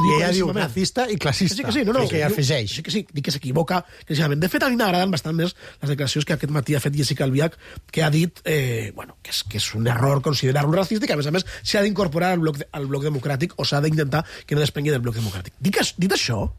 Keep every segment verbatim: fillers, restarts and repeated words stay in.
I ella diu racista i classista. Sí que sí, no, no. Sí que afegeix. Sí que sí, dic que s'equivoca. De fet, a mi m'agraden bastant més les declaracions que aquest matí ha fet Jessica Albiach, que ha dit eh, bueno, que, és, que és un error considerar-lo racista i que, a més a més, s'ha d'incorporar al bloc, de, al bloc democràtic o s'ha d'intentar que no despengui del bloc democràtic. Dic, dit això,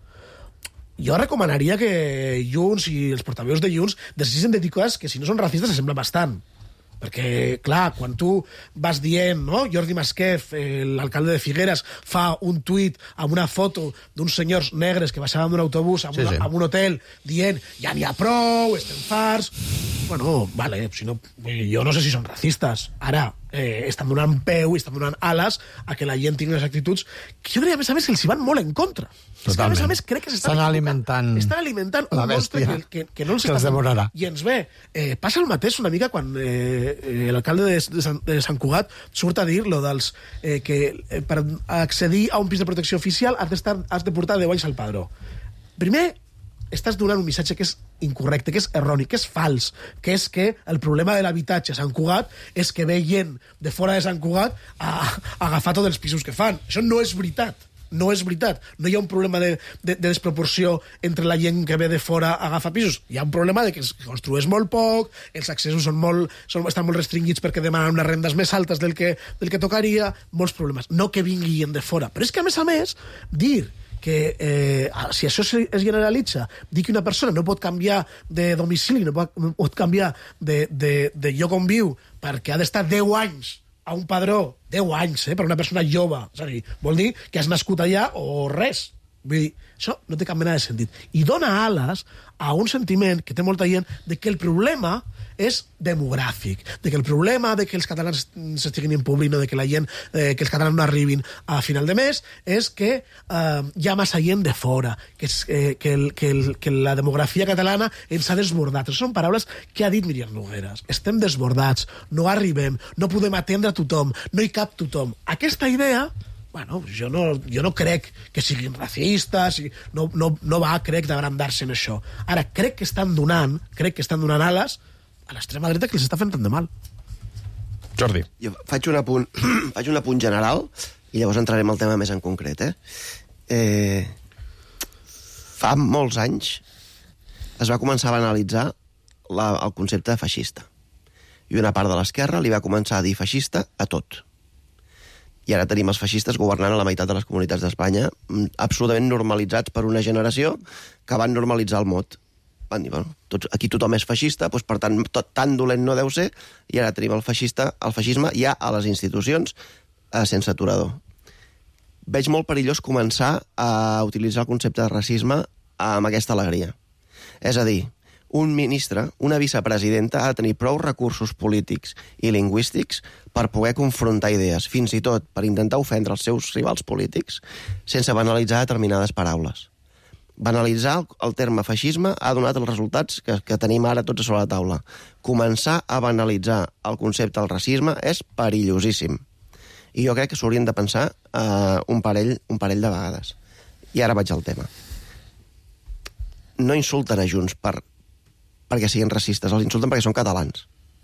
jo recomanaria que Junts i els portaveus de Junts decidissin de dir coses que, si no són racistes, s'assemblen bastant. Perquè, clar, quan tu vas dient, no? Jordi Masquef, eh, l'alcalde de Figueres, fa un tuit amb una foto d'uns senyors negres que baixaven d'un autobús a, sí, una, sí. a un hotel dient ja n'hi ha prou, estem farts... Bueno, vale, si no, jo no sé si són racistes. Ara, eh, estan donant peu i estan donant ales a que la gent tingui unes actituds que jo diria, a més a més, que els hi van molt en contra. Totalment. És que, a més a més, crec que s'estan alimentant... Estan alimentant un monstre que, que, que no els que els devorarà. I ens ve. Eh, passa el mateix una mica quan eh, eh, l'alcalde de, de, Sant, de Sant Cugat surt a dir lo dels eh, que eh, per accedir a un pis de protecció oficial has, has de portar deu anys al padró. Primer, estàs donant un missatge que és incorrecte, que és erroni, que és fals, que és que el problema de l'habitatge a Sant Cugat és que ve gent de fora de Sant Cugat a, a agafar tots els pisos que fan. Això no és veritat. No és veritat. No hi ha un problema de, de, de desproporció entre la gent que ve de fora a agafar pisos. Hi ha un problema de que es construeix molt poc, els accessos són molt, són, estan molt restringits perquè demanen unes rendes més altes del que, del que tocaria, molts problemes. No que vingui gent de fora. Però és que, a més a més, dir que eh, si això es generalitza, dir que una persona no pot canviar de domicili, no pot, no pot canviar de, de, de lloc on viu perquè ha d'estar deu anys a un padró, deu anys, eh, per una persona jove. És a dir, vol dir que has nascut allà o res. Vull dir, això no té cap mena de sentit. I dona ales a un sentiment que té molta gent de que el problema és demogràfic, de que el problema de que els catalans s'estiguin impobrint o de que la gent, eh, que els catalans no arribin a final de mes, és que eh, hi ha massa gent de fora, que, és, eh, que, el, que, el, que la demografia catalana ens ha desbordat. Són paraules que ha dit Míriam Nogueras. Estem desbordats, no arribem, no podem atendre a tothom, no hi cap tothom. Aquesta idea... Bueno, jo no, jo no crec que siguin racistes, no, no, no va, crec, d'agrandar-se en això. Ara, crec que estan donant, crec que estan donant ales a l'extrema dreta que els està fent tant de mal. Jordi. Jo faig un apunt, faig un apunt general i llavors entrarem al tema més en concret, eh? eh fa molts anys es va començar a analitzar la, el concepte de feixista. I una part de l'esquerra li va començar a dir feixista a tot. I ara tenim els feixistes governant a la meitat de les comunitats d'Espanya, absolutament normalitzats per una generació que van normalitzar el mot. Van dir, bueno, tots, aquí tothom és feixista, doncs per tant, tot tan dolent no deu ser, i ara tenim el feixista, el feixisme ja a les institucions eh, sense aturador. Veig molt perillós començar a utilitzar el concepte de racisme amb aquesta alegria. És a dir, un ministre, una vicepresidenta, ha de tenir prou recursos polítics i lingüístics per poder confrontar idees, fins i tot per intentar ofendre els seus rivals polítics, sense banalitzar determinades paraules. Banalitzar el, el terme feixisme ha donat els resultats que, que tenim ara tots a sobre la taula. Començar a banalitzar el concepte del racisme és perillosíssim. I jo crec que s'haurien de pensar eh, un, parell, un parell de vegades. I ara vaig al tema. No insulten a Junts per perquè siguin racistes, els insulten perquè són catalans.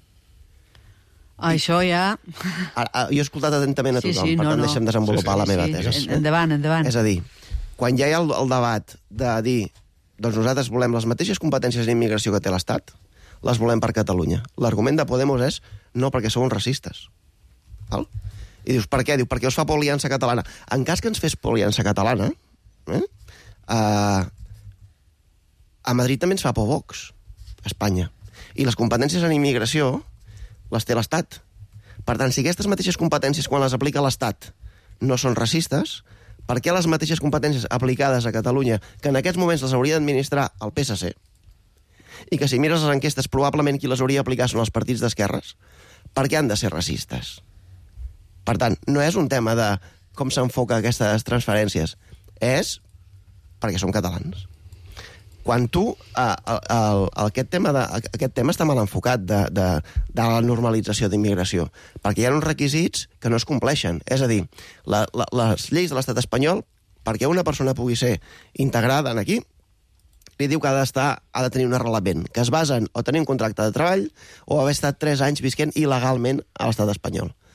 Això ja... Ara, jo he escoltat atentament a tothom, sí, sí, per no, tant no. deixem desenvolupar sí, sí, la meva sí, tesi. sí. Endavant, endavant. És a dir, quan ja hi ha el, el debat de dir doncs nosaltres volem les mateixes competències en immigració que té l'Estat, les volem per Catalunya. L'argument de Podemos és no, perquè sou uns racistes. Val? I dius, per què? Diu, perquè us fa por Aliança Catalana. En cas que ens fes por Aliança Catalana, eh, uh, a Madrid també ens fa por Vox. Espanya. I les competències en immigració les té l'Estat. Per tant, si aquestes mateixes competències, quan les aplica l'Estat, no són racistes, per què les mateixes competències aplicades a Catalunya, que en aquests moments les hauria d'administrar el P S C, i que si mires les enquestes probablement qui les hauria d'aplicar són els partits d'esquerres, per què han de ser racistes? Per tant, no és un tema de com s'enfoca aquestes transferències, és perquè som catalans. Quan tu, eh, el, el, aquest, tema de, aquest tema està mal enfocat de, de, de la normalització d'immigració, perquè hi ha uns requisits que no es compleixen. És a dir, la, la, les lleis de l'estat espanyol, perquè una persona pugui ser integrada en aquí, li diu que ha d'estar, ha de tenir un arrelament, que es basa en o tenir un contracte de treball o haver estat tres anys visquent il·legalment a l'estat espanyol.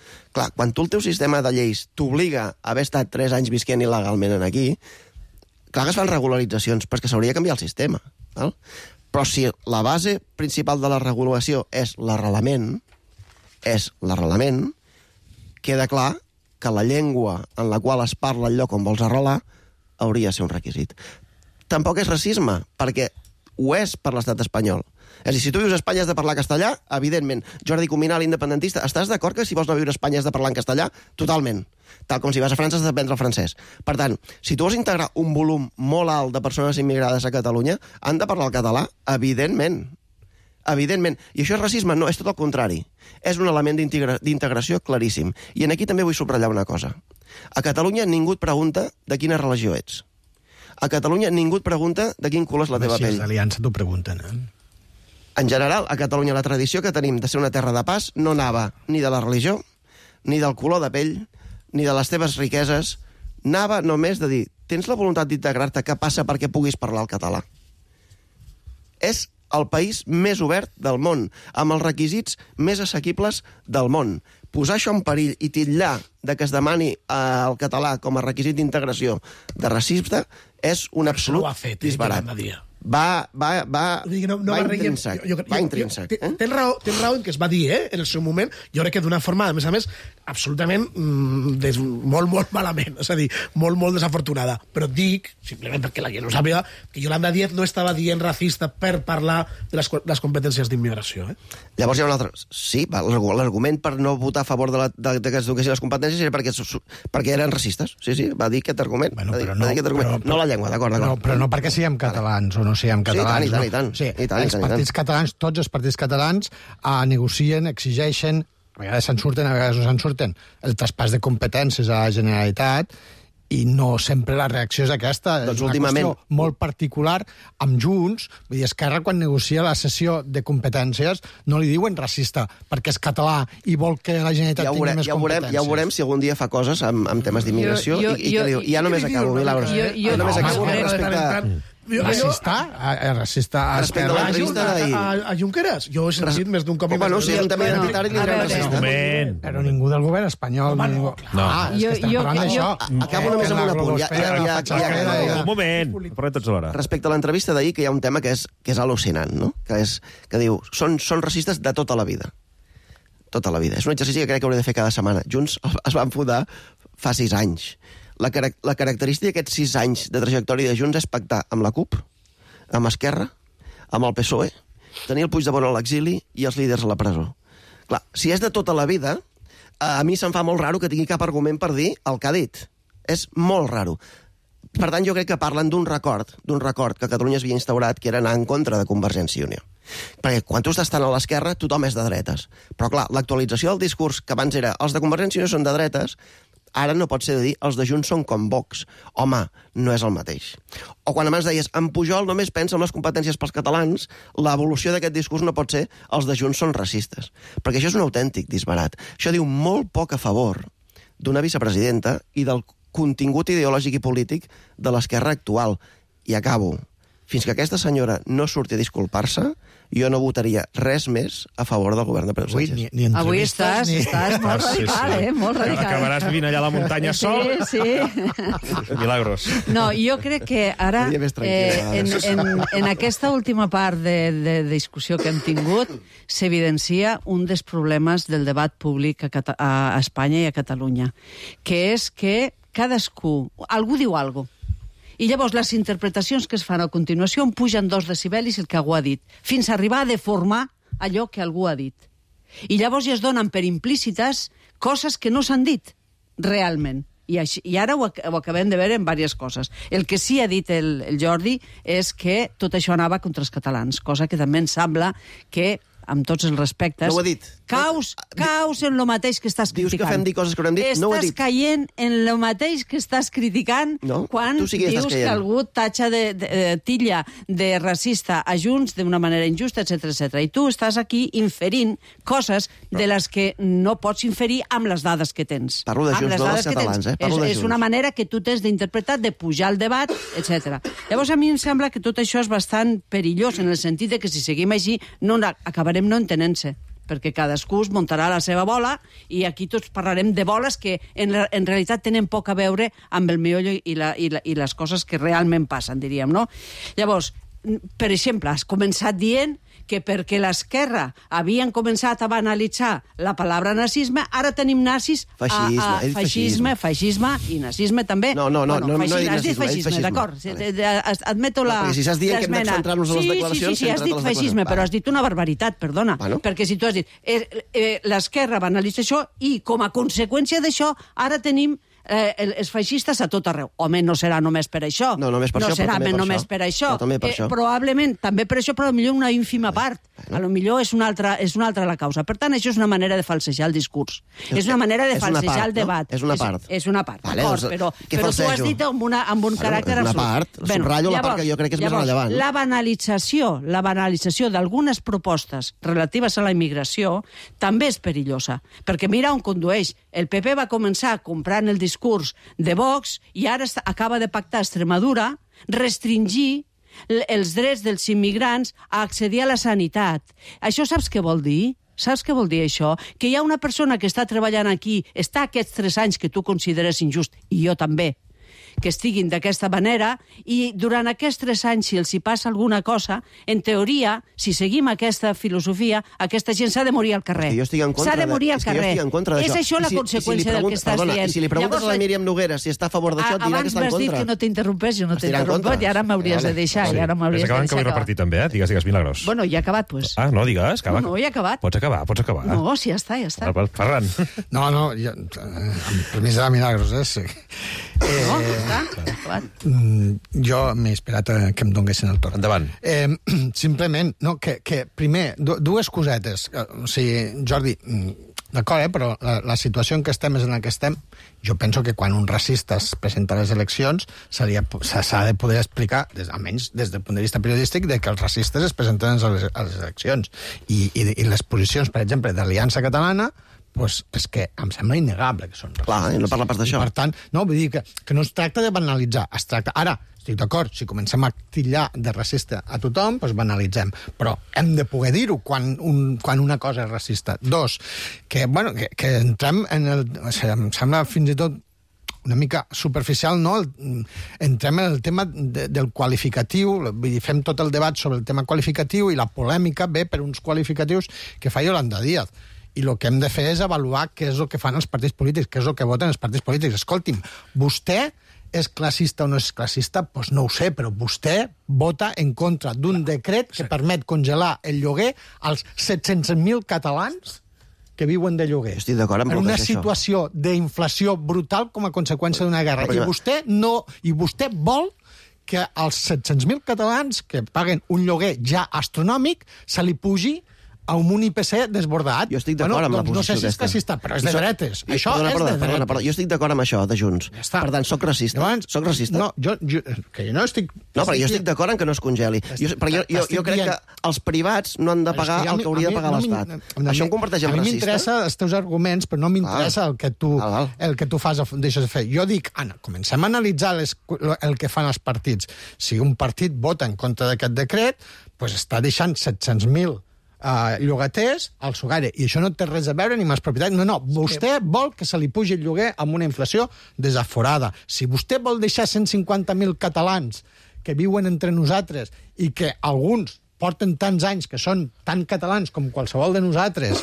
Clar, quan tu el teu sistema de lleis t'obliga a haver estat tres anys visquent il·legalment en aquí, clar que es fan regularitzacions, però és que s'hauria de canviar el sistema. Val? Però si la base principal de la regulació és l'arrelament, és l'arrelament, queda clar que la llengua en la qual es parla el lloc on vols arrelar hauria de ser un requisit. Tampoc és racisme, perquè ho és per l'estat espanyol. És a dir, si tu vius a Espanya has de parlar castellà, evidentment. Jordi Cuminal, independentista, estàs d'acord que si vols no viure a Espanya has de parlar en castellà? Totalment. Tal com si vas a França has d'aprendre el francès. Per tant, si tu vols integrar un volum molt alt de persones immigrades a Catalunya, han de parlar el català? Evidentment. Evidentment. I això és racisme? No, és tot el contrari. És un element d'integració claríssim. I en aquí també vull subratllar una cosa. A Catalunya ningú et pregunta de quina religió ets. A Catalunya ningú et pregunta de quin color és la teva pell. pell. Si és d'aliança t'ho pregunten, eh? En general, a Catalunya la tradició que tenim de ser una terra de pas no anava ni de la religió, ni del color de pell, ni de les teves riqueses. Anava només de dir, tens la voluntat d'integrar-te, què passa perquè puguis parlar el català? És el país més obert del món, amb els requisits més assequibles del món. Posar això en perill i titllar de que es demani eh, el català com a requisit d'integració de racista és un absolut disbarat. Va, va, va, no, no va va intrínsec. Jo, jo, va jo, intrínsec. Jo, eh? Tens raó, tens raó en que es va dir, eh, en el seu moment, jo crec que d'una forma, a més a més, absolutament mm, des, molt, molt malament, és a dir, molt, molt desafortunada. Però dic, simplement perquè la gent no sàpiga, que Yolanda Díaz no estava dient racista per parlar de les, les competències d'immigració. Eh? Llavors hi ha un altre... Sí, l'argument per no votar a favor de, la, de, de que es duguessin les competències era perquè, perquè eren racistes. Sí, sí, va dir aquest argument. Bueno, va dir, però no, va dir aquest argument. però, no la llengua, d'acord, d'acord. No, però no perquè siguem catalans o no siguem catalans. Sí, i tant, i tant, no? i tant. O sigui, I tant, i els tant, i partits tant. catalans, tots els partits catalans, eh, negocien, exigeixen, a vegades se'n surten, a vegades no se'n surten, el traspàs de competències a la Generalitat, i no sempre la reacció és aquesta. Doncs és una últimament... qüestió molt particular amb Junts. Vull dir, Esquerra, quan negocia la cessió de competències, no li diuen racista, perquè és català i vol que la Generalitat ja tingui veurem, més ja veurem, competències. Ja veurem si algun dia fa coses amb, amb temes d'immigració i, i, jo, i, i ja només acabo, Milagros. jo- jo- Ja només no, acabo home, respecte... Racista? Eh, racista a Respecte a Esquerra? l'entrevista d'ahir. A, a, a Junqueras? Jo he sentit més d'un cop... i Bueno, més sí, d'un el tema cop. identitari li a dirà veure. racista. Moment. Però ningú del govern espanyol... Home, no, ningú... No. Ah, és Jo- que estem jo- parlant jo- d'això. Acabo només amb la un apunt. Ja, ja, globosfera, ja, la ja, fatxaquera, ja, ja. Un moment, parlem tots alhora. Respecte a l'entrevista d'ahir, que hi ha un tema que és, que és al·lucinant, no? Que, és, que diu, són, són racistes de tota la vida. Tota la vida. És un exercici que crec que hauria de fer cada setmana. Junts es van fundar fa sis anys. La, carac la característica d'aquests sis anys de trajectòria de Junts és pactar amb la CUP, amb Esquerra, amb el P S O E, tenir el Puigdemont a l'exili i els líders a la presó. Clar, si és de tota la vida, a mi se'm fa molt raro que tingui cap argument per dir el que ha dit. És molt raro. Per tant, jo crec que parlen d'un record, d'un record que Catalunya havia instaurat, que era anar en contra de Convergència i Unió. Perquè quan tu estàs tan a l'esquerra, tothom és de dretes. Però, clar, l'actualització del discurs, que abans era els de Convergència i Unió són de dretes, ara no pot ser de dir els de Junts són com Vox. Home, no és el mateix. O quan abans deies en Pujol només pensa en les competències pels catalans, l'evolució d'aquest discurs no pot ser els de Junts són racistes. Perquè això és un autèntic disbarat. Això diu molt poc a favor d'una vicepresidenta i del contingut ideològic i polític de l'esquerra actual. I acabo. Fins que aquesta senyora no surti a disculpar-se, jo no votaria res més a favor del govern de Pedro Ui, Sánchez. ni, ni Avui entrevistes, estàs, ni... estàs molt Sí, sí. radical, eh? Molt radical. Acabaràs vivint allà a la muntanya sol. Sí, sí. Milagros. No, jo crec que ara, Seria més eh, tranquil·la, en, vegades. en, en aquesta última part de, de discussió que hem tingut, s'evidencia un dels problemes del debat públic a, Cata a Espanya i a Catalunya, que és que cadascú, algú diu alguna cosa, i llavors les interpretacions que es fan a continuació en pugen dos decibelis el que algú ha dit, fins a arribar a deformar allò que algú ha dit. I llavors ja es donen per implícites coses que no s'han dit realment. I, així, i ara ho, ac ho acabem de veure en diverses coses. El que sí ha dit el, el Jordi és que tot això anava contra els catalans, cosa que també em sembla que, amb tots els respectes... No ho ha dit. Caus, caus en lo mateix que estàs Dius criticant. que fem dir coses que no hem dit? Estàs No ho ha dit. caient en lo mateix que estàs criticant No, quan tu sí que hi estàs dius que caient. algú tatxa de, de, de tilla de racista a Junts d'una manera injusta, etcètera, etcètera. I tu estàs aquí inferint coses de les que no pots inferir amb les dades que tens. Parlo de Amb Junts, les no dades dels que tens. catalans, eh? Parlo és, de és Junts. una manera que tu tens d'interpretar, de pujar al debat, etcètera. Llavors, a mi em sembla que tot això és bastant perillós, en el sentit de que si seguim així no acabarem no entenent-se. perquè cadascú es muntarà la seva bola i aquí tots parlarem de boles que en, la, en realitat tenen poc a veure amb el miollo i, la, i, la, i les coses que realment passen, diríem, no? Llavors, per exemple, has començat dient que perquè l'esquerra havien començat a banalitzar la paraula nazisme, ara tenim nazis Feixisme, a, a ell feixisme, feixisme i nazisme també. No, no, no, bueno, no, no he feixisme, dit has dit nazisme, he dit feixisme, feixisme. d'acord. Vale. Admeto la... No, perquè si estàs dient que hem de l'esmena. centrar-nos en les Sí, declaracions, sí, sí, sí, has centra't dit en les feixisme, declaracions. però has dit una barbaritat, perdona. Bueno. Perquè si tu has dit eh, eh, l'esquerra banalitza això i com a conseqüència d'això ara tenim eh, els feixistes a tot arreu. Home, no serà només per això. No, només per no això, però serà també per només això. per això. Però també per això. Probablement també per això, però potser una ínfima part. A lo millor és una altra, és una altra la causa. Per tant, això és una manera de falsejar el discurs. És, és una manera de és una falsejar part, el debat. no? És una part. És, és una part, Vale, d'acord, doncs, però, què però tu has falsejo? dit amb, una, amb un Bueno, caràcter és una absolut. part, subratllo la part que jo crec que és més llavors, rellevant. La banalització, la banalització d'algunes propostes relatives a la immigració també és perillosa, perquè mira on condueix. El P P va començar comprant el discurs de Vox i ara està, acaba de pactar a Extremadura restringir els drets dels immigrants a accedir a la sanitat. Això saps què vol dir? Saps què vol dir això? Que hi ha una persona que està treballant aquí, està aquests tres anys que tu consideres injust, i jo també, que estiguin d'aquesta manera, i durant aquests tres anys, si els hi passa alguna cosa, en teoria, si seguim aquesta filosofia, aquesta gent s'ha de morir al carrer. És que jo estic en contra S'ha de morir al és que jo carrer. estic en contra d'això. És això la I si- conseqüència i si li del pregunta- que estàs perdona, dient. I si li preguntes Llavors, a la Míriam Noguera si està a favor d'això, et dirà que abans està en m'has dit contra. que no t'interrompés, jo no Estirà en t'interromput, contra. i ara m'hauries de Vale. deixar, i ara Vés m'hauries de acabant, que deixar vull acabar. repartir també, eh? Digues, digues, Milagros. Bueno, ja he acabat, pues. Ah, no, digues, acaba. No, no, ja he acabat. Pots acabar, pots acabar. No, sí, ja està, ja està. Val, val. Ferran. No, no, jo, eh, amb permís de la Milagros, eh? Sí. Eh, No, ja està. Acabat. mm, jo m'he esperat a que em donguessin el torn. Endavant. Eh, simplement, no, que, que primer, du dues cosetes. O sigui, Jordi, mm, d'acord, eh, però la, la situació en què estem és en la que estem. Jo penso que quan un racista es presenta a les eleccions s'ha de poder explicar, des, almenys des del punt de vista periodístic, de que els racistes es presenten a les, a les eleccions. I, i, I les posicions, per exemple, d'Aliança Catalana, pues, és que em sembla innegable que són racistes. Clar, no parla pas d'això. I, per tant, no, vull dir que, que no es tracta de banalitzar, es tracta... Ara, estic d'acord, si comencem a titllar de racista a tothom, doncs banalitzem. Però hem de poder dir-ho quan, un, quan una cosa és racista. Dos, que, bueno, que, que entrem en el... O sigui, em sembla fins i tot una mica superficial, no? El, entrem en el tema de, del qualificatiu, vull dir, fem tot el debat sobre el tema qualificatiu i la polèmica ve per uns qualificatius que fa Yolanda Díaz. I el que hem de fer és avaluar què és el que fan els partits polítics, què és el que voten els partits polítics. Escolti'm, vostè és classista o no és classista? Doncs pues no ho sé, però vostè vota en contra d'un decret que permet congelar el lloguer als set-cents mil catalans que viuen de lloguer. Estic d'acord amb en el que una és això. situació d'inflació brutal com a conseqüència d'una guerra. Però, I vostè no, i vostè vol que als set-cents mil catalans que paguen un lloguer ja astronòmic se li pugi a un I P C desbordat. Jo estic d'acord bueno, amb la doncs no posició sé si és aquesta. classista, però és I de soc- dretes. i- Això perdona, és perdona, de perdona, dretes. perdona, jo estic d'acord amb això, de Junts. Ja està. Per tant, soc racista. Llavors, soc racista. No, jo, jo, que jo no estic... No, però jo estic d'acord en que no es congeli. Jo, però jo, jo, jo crec que els privats no han de pagar És que a el mi- que hauria a de mi- pagar no m'in- l'Estat. a mi- Això em converteix en A mi racista? m'interessa els teus arguments, però no m'interessa el que tu Val, val. el que tu fas, deixes de fer. Jo dic, Anna, comencem a analitzar les, el que fan els partits. Si un partit vota en contra d'aquest decret, pues està deixant set-cents mil Uh, llogaters al Sogare, i això no té res a veure ni amb els propietaris. No, no, vostè vol que se li pugi el lloguer amb una inflació desaforada. Si vostè vol deixar cent cinquanta mil catalans que viuen entre nosaltres i que alguns porten tants anys, que són tan catalans com qualsevol de nosaltres,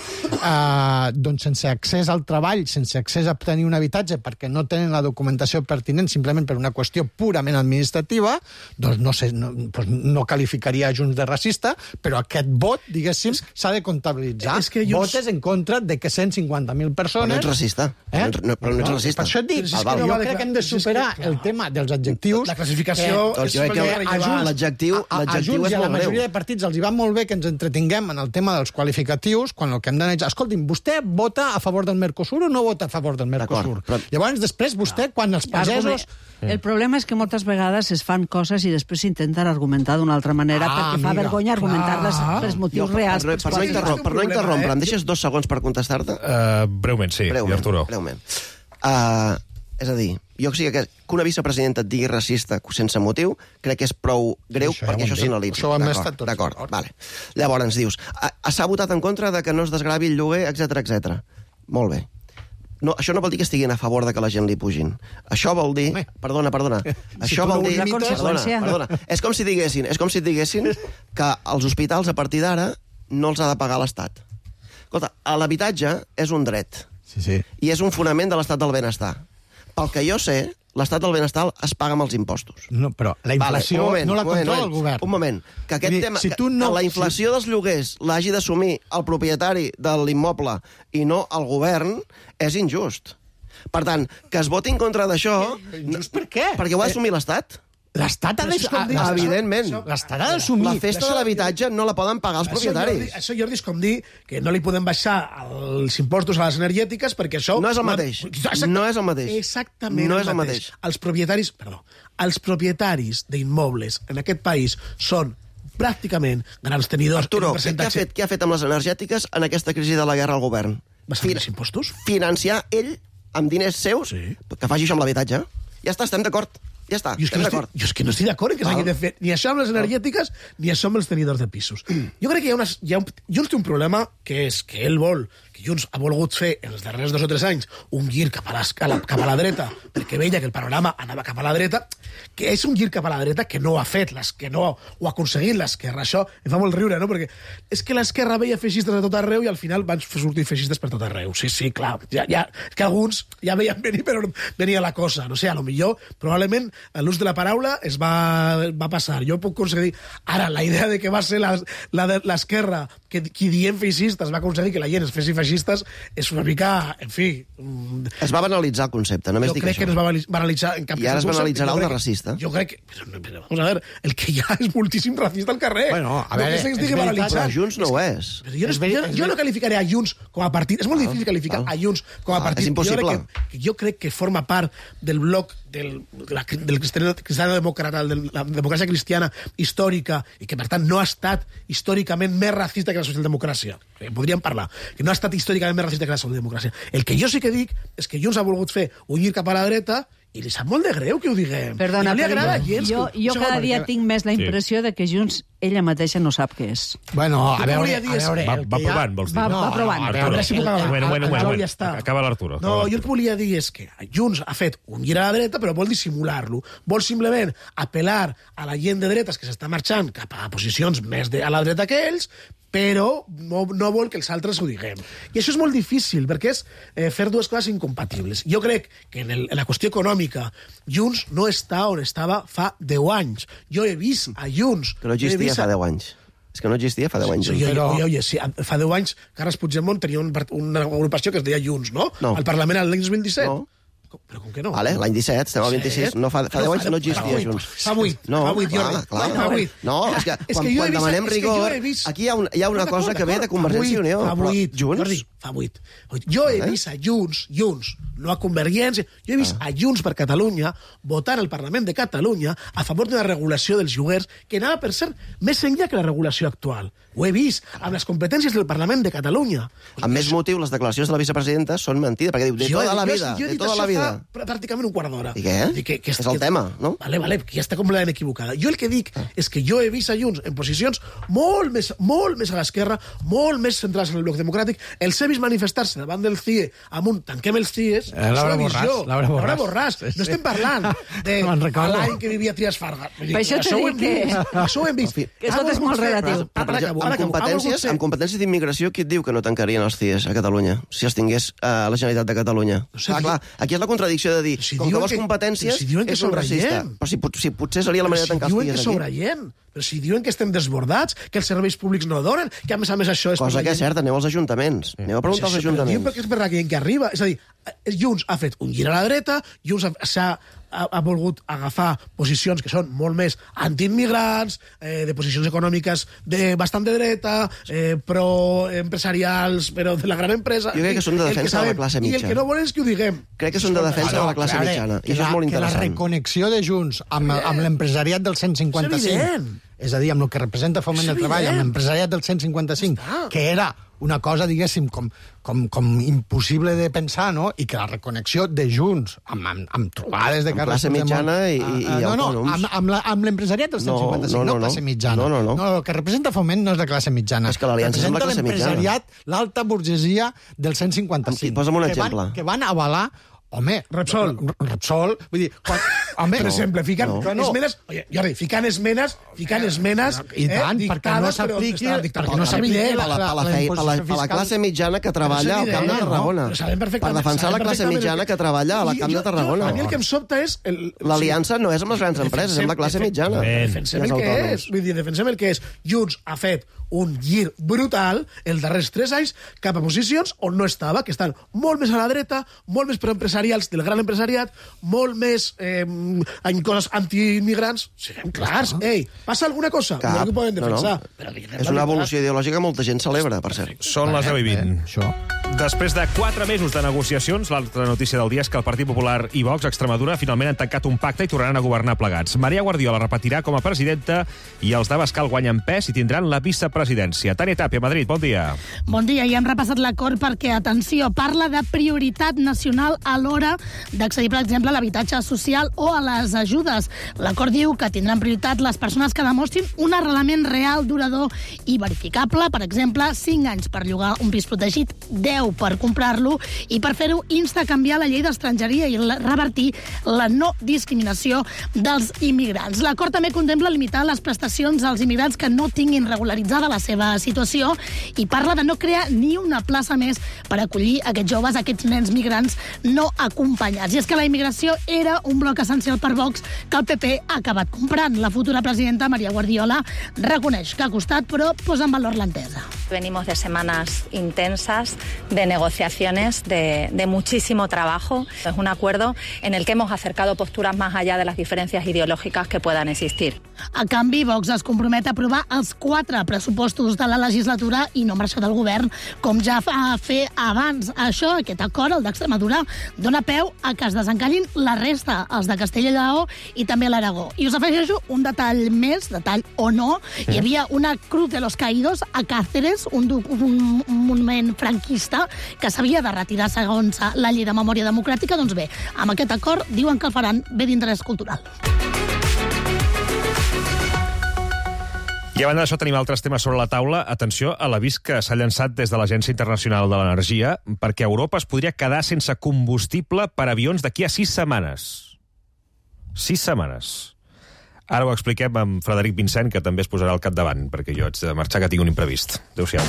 eh, doncs sense accés al treball, sense accés a obtenir un habitatge perquè no tenen la documentació pertinent simplement per una qüestió purament administrativa, doncs no sé, no, doncs no qualificaria Junts de racista, però aquest vot, diguéssim, s'ha de comptabilitzar. És que Junts- Votes en contra de que cent cinquanta mil Però persones... no ets racista. Eh? No, ets- no, però no ets racista. Per això et dic, Però si és val, que no jo va de crec clar- que hem de si és que, superar clar, el tema dels adjectius. la classificació que- Doncs jo crec que molt a rellevant. Junts- l'adjectiu a- a- a l'adjectiu Junts és i a la molt greu. majoria de partits els hi va molt bé que ens entretinguem en el tema dels qualificatius, quan el que hem d'analitzar... Escolti'm, vostè vota a favor del Mercosur o no vota a favor del Mercosur? D'acord, però- Llavors, després, vostè, quan els pagesos... El problema és que moltes vegades es fan coses i després s'intenten argumentar d'una altra manera Ah, perquè fa amiga, vergonya argumentar-les clar. pels motius Jo, reals. per, pels per, no quals- interrom per no problema, interrompre, eh? em deixes dos segons per contestar-te? Uh, breument, sí, Breument, Arturo. breument. Uh, És a dir, jo sí que, que una vicepresidenta et digui racista sense motiu, crec que és prou greu Això ja perquè ho hem això dit. s'analitzi. Això ho hem D'acord, estat tots D'acord, d'acord. vale. Llavors dius, a- a- s'ha votat en contra de que no es desgravi el lloguer, etcètera, etcètera. Molt bé. No, això no vol dir que estiguin a favor de que la gent li pugin. Això vol dir... Home. Perdona, perdona. Si Això tu no vol ho dir... limites- Perdona, conseqüència. perdona. És com si diguessin, és com si et diguessin que els hospitals, a partir d'ara, no els ha de pagar l'Estat. Escolta, l'habitatge és un dret Sí, sí. i és un fonament de l'estat del benestar. Pel que jo sé, l'estat del benestar es paga amb els impostos. No, però la inflació un moment, no la un moment, controla un el moment. govern. Un moment, que aquest Vull dir, tema, si que, tu no- que la inflació dels lloguers l'hagi d'assumir el propietari de l'immoble i no el govern, és injust. Per tant, que es voti en contra d'això... Injust per què? Perquè ho ha d'assumir l'Estat. L'Estat ha Però és com dir- d'assumir... Evidentment. L'Estat ha d'assumir... La festa Això- de l'habitatge no la poden pagar els Això, Jordi, propietaris. això, Jordi, és com dir que no li podem baixar els impostos a les energètiques perquè això... No és el mateix. No és el mateix. Exactament No el és el mateix. Els propietaris, perdó, els propietaris d'immobles en aquest país són pràcticament grans tenidors Arturo, en un què, què, ha percentatge... fet, què ha fet amb les energètiques en aquesta crisi de la guerra al govern? Baixant Fin- els impostos? Financiar ell, amb diners seus, Sí. que faci això amb l'habitatge. Ja està, estem d'acord. Ja està, Jo és, que estem no estic, d'acord. jo és que no estic d'acord en que s'hagi de fer ni això amb les energètiques ni això amb els tenidors de pisos. Jo crec que hi ha, unes, hi ha un, Junts té un problema que és que ell vol, que Junts ha volgut fer en els darrers dos o tres anys un gir cap a, les, a la, cap a la dreta perquè veia que el panorama anava cap a la dreta, que és un gir cap a la dreta que no ho ha fet, les, que no ho ha aconseguit l'esquerra. Això em fa molt riure, no? Perquè és que l'esquerra veia feixistes a tot arreu i al final van sortir feixistes per tot arreu. Sí, sí, clar. Ja, ja, és que alguns ja veien venir, però venia la cosa. No sé, a lo millor, probablement, l'ús de la paraula es va, va passar. Jo puc concedir... Ara, la idea de que va ser la- la de- l'esquerra que qui dient feixistes va aconseguir que la gent es fessi feixistes és una mica, en fi... mm, Es va banalitzar el concepte, només jo dic crec això. que no es va banali- banalitzar en cap I ara es concepte. banalitzarà Jo el de crec que- racista. Jo crec que... Però, però, vamos a ver, el que hi ha és moltíssim racista al carrer. Bueno, a No veure, que se'ns és digui veritat, banalitzar. Però Junts no ho és. Però jo, no, És veri- jo, és jo no veri- qualificaré a Junts com a partit. És molt difícil qualificar val. a Junts com a Ah, partit. és impossible. Jo crec que, que, jo crec que forma part del bloc del, de la, del cristiano, cristiano demòcrata, de la democràcia cristiana històrica, i que, per tant, no ha estat històricament més racista que la socialdemocràcia. Eh, podríem parlar. Que no ha estat històricament més racista que la socialdemocràcia. El que jo sí que dic és que Junts ha volgut fer un gir cap a la dreta i li sap molt de greu que ho diguem. Perdona, I no li però agrada jo, gens. jo, que- jo un segon, cada dia perquè- tinc més la impressió de que Junts ella mateixa no sap què és. Bueno, Jo a que veure, volia a dir és- veure... Va, el va que hi ha- provant, vols dir? Va, No, va provant. a A veure, veure si puc el- acabar. Un moment, un moment, un El moment. Joel ja està. Acaba l'Arturo. No, jo el que volia dir és que Junts ha fet un gir a la dreta, però vol dissimular-lo. Vol simplement apel·lar a la gent de dretes que s'està marxant cap a posicions més de, a la dreta que ells, però no, no vol que els altres ho diguem. I això és molt difícil, perquè és eh, fer dues coses incompatibles. Jo crec que en, el, en la qüestió econòmica Junts no està on estava fa deu anys. Jo he vist a Junts... Que no jo he existia vist fa a- deu anys. És que no existia fa deu anys. Sí, Junts. jo, Però- jo, jo, sí, fa deu anys Carles Puigdemont tenia un, part- una agrupació que es deia Junts, no? No. Al Parlament l'any dos mil disset. No. Com- Però com que no? Vale, l'any disset, estem al vint-i-sis, no, fa, fa deu anys no existia fa vuit, Junts. Fa vuit, No, fa vuit, clar, Jordi. clar. Fa vuit. No, és que És quan, que jo he quan vist- demanem és que jo rigor, he vist- aquí hi ha, un, hi ha una D'acord, cosa que ve de d'acord. Convergència i Fa Unió. vuit, Però Fa vuit, Junts? Jordi, fa vuit. Jo he Eh? vist a Junts, Junts, no a Convergència, jo he vist Ah. a Junts per Catalunya votar al Parlament de Catalunya a favor d'una regulació dels lloguers que anava, per cert, més enllà que la regulació actual. Ho he vist amb les competències del Parlament de Catalunya. Amb més motiu, les declaracions de la vicepresidenta són mentida, perquè diu, de Jo he- tota la jo he- vida, jo he de dit tota això la vida. fa pr- pràcticament un quart d'hora. I què? Vull dir Que, que, És el tema, no? Vale, vale, que ja està completament equivocada. Jo el que dic és que jo he vist a Junts en posicions molt més, molt més a l'esquerra, molt més centrades en el bloc democràtic. Els he vist manifestar-se davant del C I E amb un tanquem els C I Es. Eh, Laura això ho he vist Borràs, jo. Laura Borràs. Borràs. Sí, sí. No estem parlant de Me'n recordo. l'any que vivia Trias Farga. Vull dir, Per això t'he ho dit hem que- vist. Això ho hem vist. Que Ha tot és volgut molt fer- relatiu. Ara, Però, per ara exemple, acabo, ara amb acabo. Ha volgut competències, fer- amb competències d'immigració, qui et diu que no tancarien els C I Es a Catalunya, si els tingués eh, a la Generalitat de Catalunya? No sé, clar, diu- clar, aquí és la contradicció de dir, Però si com que diuen vols que- competències, però si diuen que és un racista. sobrellem. Però si, pot- si potser seria la Però manera de si tancar els diuen C I que Es aquí. sobrellem, però si diuen que estem desbordats, que els serveis públics no donen, que a més a més això és... per Cosa la que és gent- certa, aneu als ajuntaments. Aneu a preguntar als Això, però diuen ajuntaments. perquè és per la gent que arriba. És a dir, Junts ha fet un gir a la dreta, Junts ha, s'ha ha, ha volgut agafar posicions que són molt més antiimmigrants, eh, de posicions econòmiques de bastant de dreta, eh, pro-empresarials, però de la gran empresa... Jo crec que són de El defensa de la sabem. classe I el mitja. que no volen és que ho diguem. Crec que són de defensa de la classe a veure, mitjana, que i això la- és molt Que la interessant. reconnexió de Junts amb, amb l'empresariat del cent cinquanta-cinc És evident. és a dir, amb el que representa Foment del Treball, amb l'empresariat del cent cinquanta-cinc, que era una cosa, diguéssim, com, com, com impossible de pensar, no? I que la reconnexió de Junts, amb, amb, amb trobades de Amb classe mitjana i, i, i no, no, autònoms. amb, amb, la, amb l'empresariat del cent cinquanta-cinc, No, no, no, no, classe mitjana. no, no, no. no, el que representa Foment no és la classe mitjana. És que l'aliança és amb la classe mitjana. L'empresariat, l'alta burgesia del cent cinquanta-cinc. Posa'm un que exemple. Van, que van avalar Home, Repsol. Repsol, vull dir... Quan, home, Per exemple, fican no, no. esmenes... Oye, Jordi, fican esmenes, fican esmenes... I tant, eh, perquè no dictades, però s'apliqui... està dictades. Perquè no s'apliqui Evident. la, Per la, per la, la, la, fe- per la, per la classe mitjana que treballa al Camp de Tarragona. Però sabem Per perfectament- defensar la sabem classe perfectament mitjana el que- que treballa al I Camp jo- de Tarragona. A mi el que em sobta és... el- L'aliança no és amb les grans empreses, és amb la classe mitjana. Defensem el que és. Vull dir, defensem el que és. Junts ha fet un gir brutal els darrers tres anys cap a posicions on no estava, que estan molt més a la dreta, molt més pro-empresarials del gran empresariat, molt més eh, en coses antiimmigrants. Siguem clars. Ei, passa alguna cosa? Cap. No que poden defensar. No, no. Però diguem És una evolució ideològica que molta gent celebra, per cert. Són les deu i vint. Això. Després de quatre mesos de negociacions, l'altra notícia del dia és que el Partit Popular i Vox a Extremadura finalment han tancat un pacte i tornaran a governar plegats. Maria Guardiola repetirà com a presidenta i els d'Abascal guanyen pes i tindran la vicepresidència. Tània Tàpia, Madrid, bon dia. Bon dia, i hem repassat l'acord perquè, atenció, parla de prioritat nacional a l'hora d'accedir, per exemple, a l'habitatge social o a les ajudes. L'acord diu que tindran prioritat les persones que demostrin un arrelament real, durador i verificable. Per exemple, cinc anys per llogar un pis protegit, deu per comprar-lo, i per fer-ho insta a canviar la llei d'estrangeria i revertir la no discriminació dels immigrants. L'acord també contempla limitar les prestacions als immigrants que no tinguin regularitzada la seva situació i parla de no crear ni una plaça més per acollir aquests joves, aquests nens migrants no acompanyats. I és que la immigració era un bloc essencial per Vox que el P P ha acabat comprant. La futura presidenta, Maria Guardiola, reconeix que ha costat, però posa en valor l'entesa. Venimos de semanas intensas, de negociaciones, de, de muchísimo trabajo. Es un acuerdo en el que hemos acercado posturas más allá de las diferencias ideológicas que puedan existir. A canvi, Vox es compromet a aprovar els quatre pressupostos de la legislatura i no marxa del govern, com ja fa fer abans. Això, aquest acord, el d'Extremadura, dona peu a que es desencallin la resta, els de Castella i Lleó i també l'Aragó. I us afegeixo un detall més, detall o no, hi havia una Cruz de los Caídos a Cáceres, un, un, un monument franquista que s'havia de retirar segons la llei de memòria democràtica. Doncs bé, amb aquest acord diuen que el faran bé d'interès cultural. I a banda d'això tenim altres temes sobre la taula. Atenció a l'avís que s'ha llançat des de l'Agència Internacional de l'Energia perquè Europa es podria quedar sense combustible per avions d'aquí a sis setmanes. Sis setmanes. Ara ho expliquem amb Frederic Vincent, que també es posarà al capdavant, perquè jo haig de marxar, que tinc un imprevist. Adéu-siau.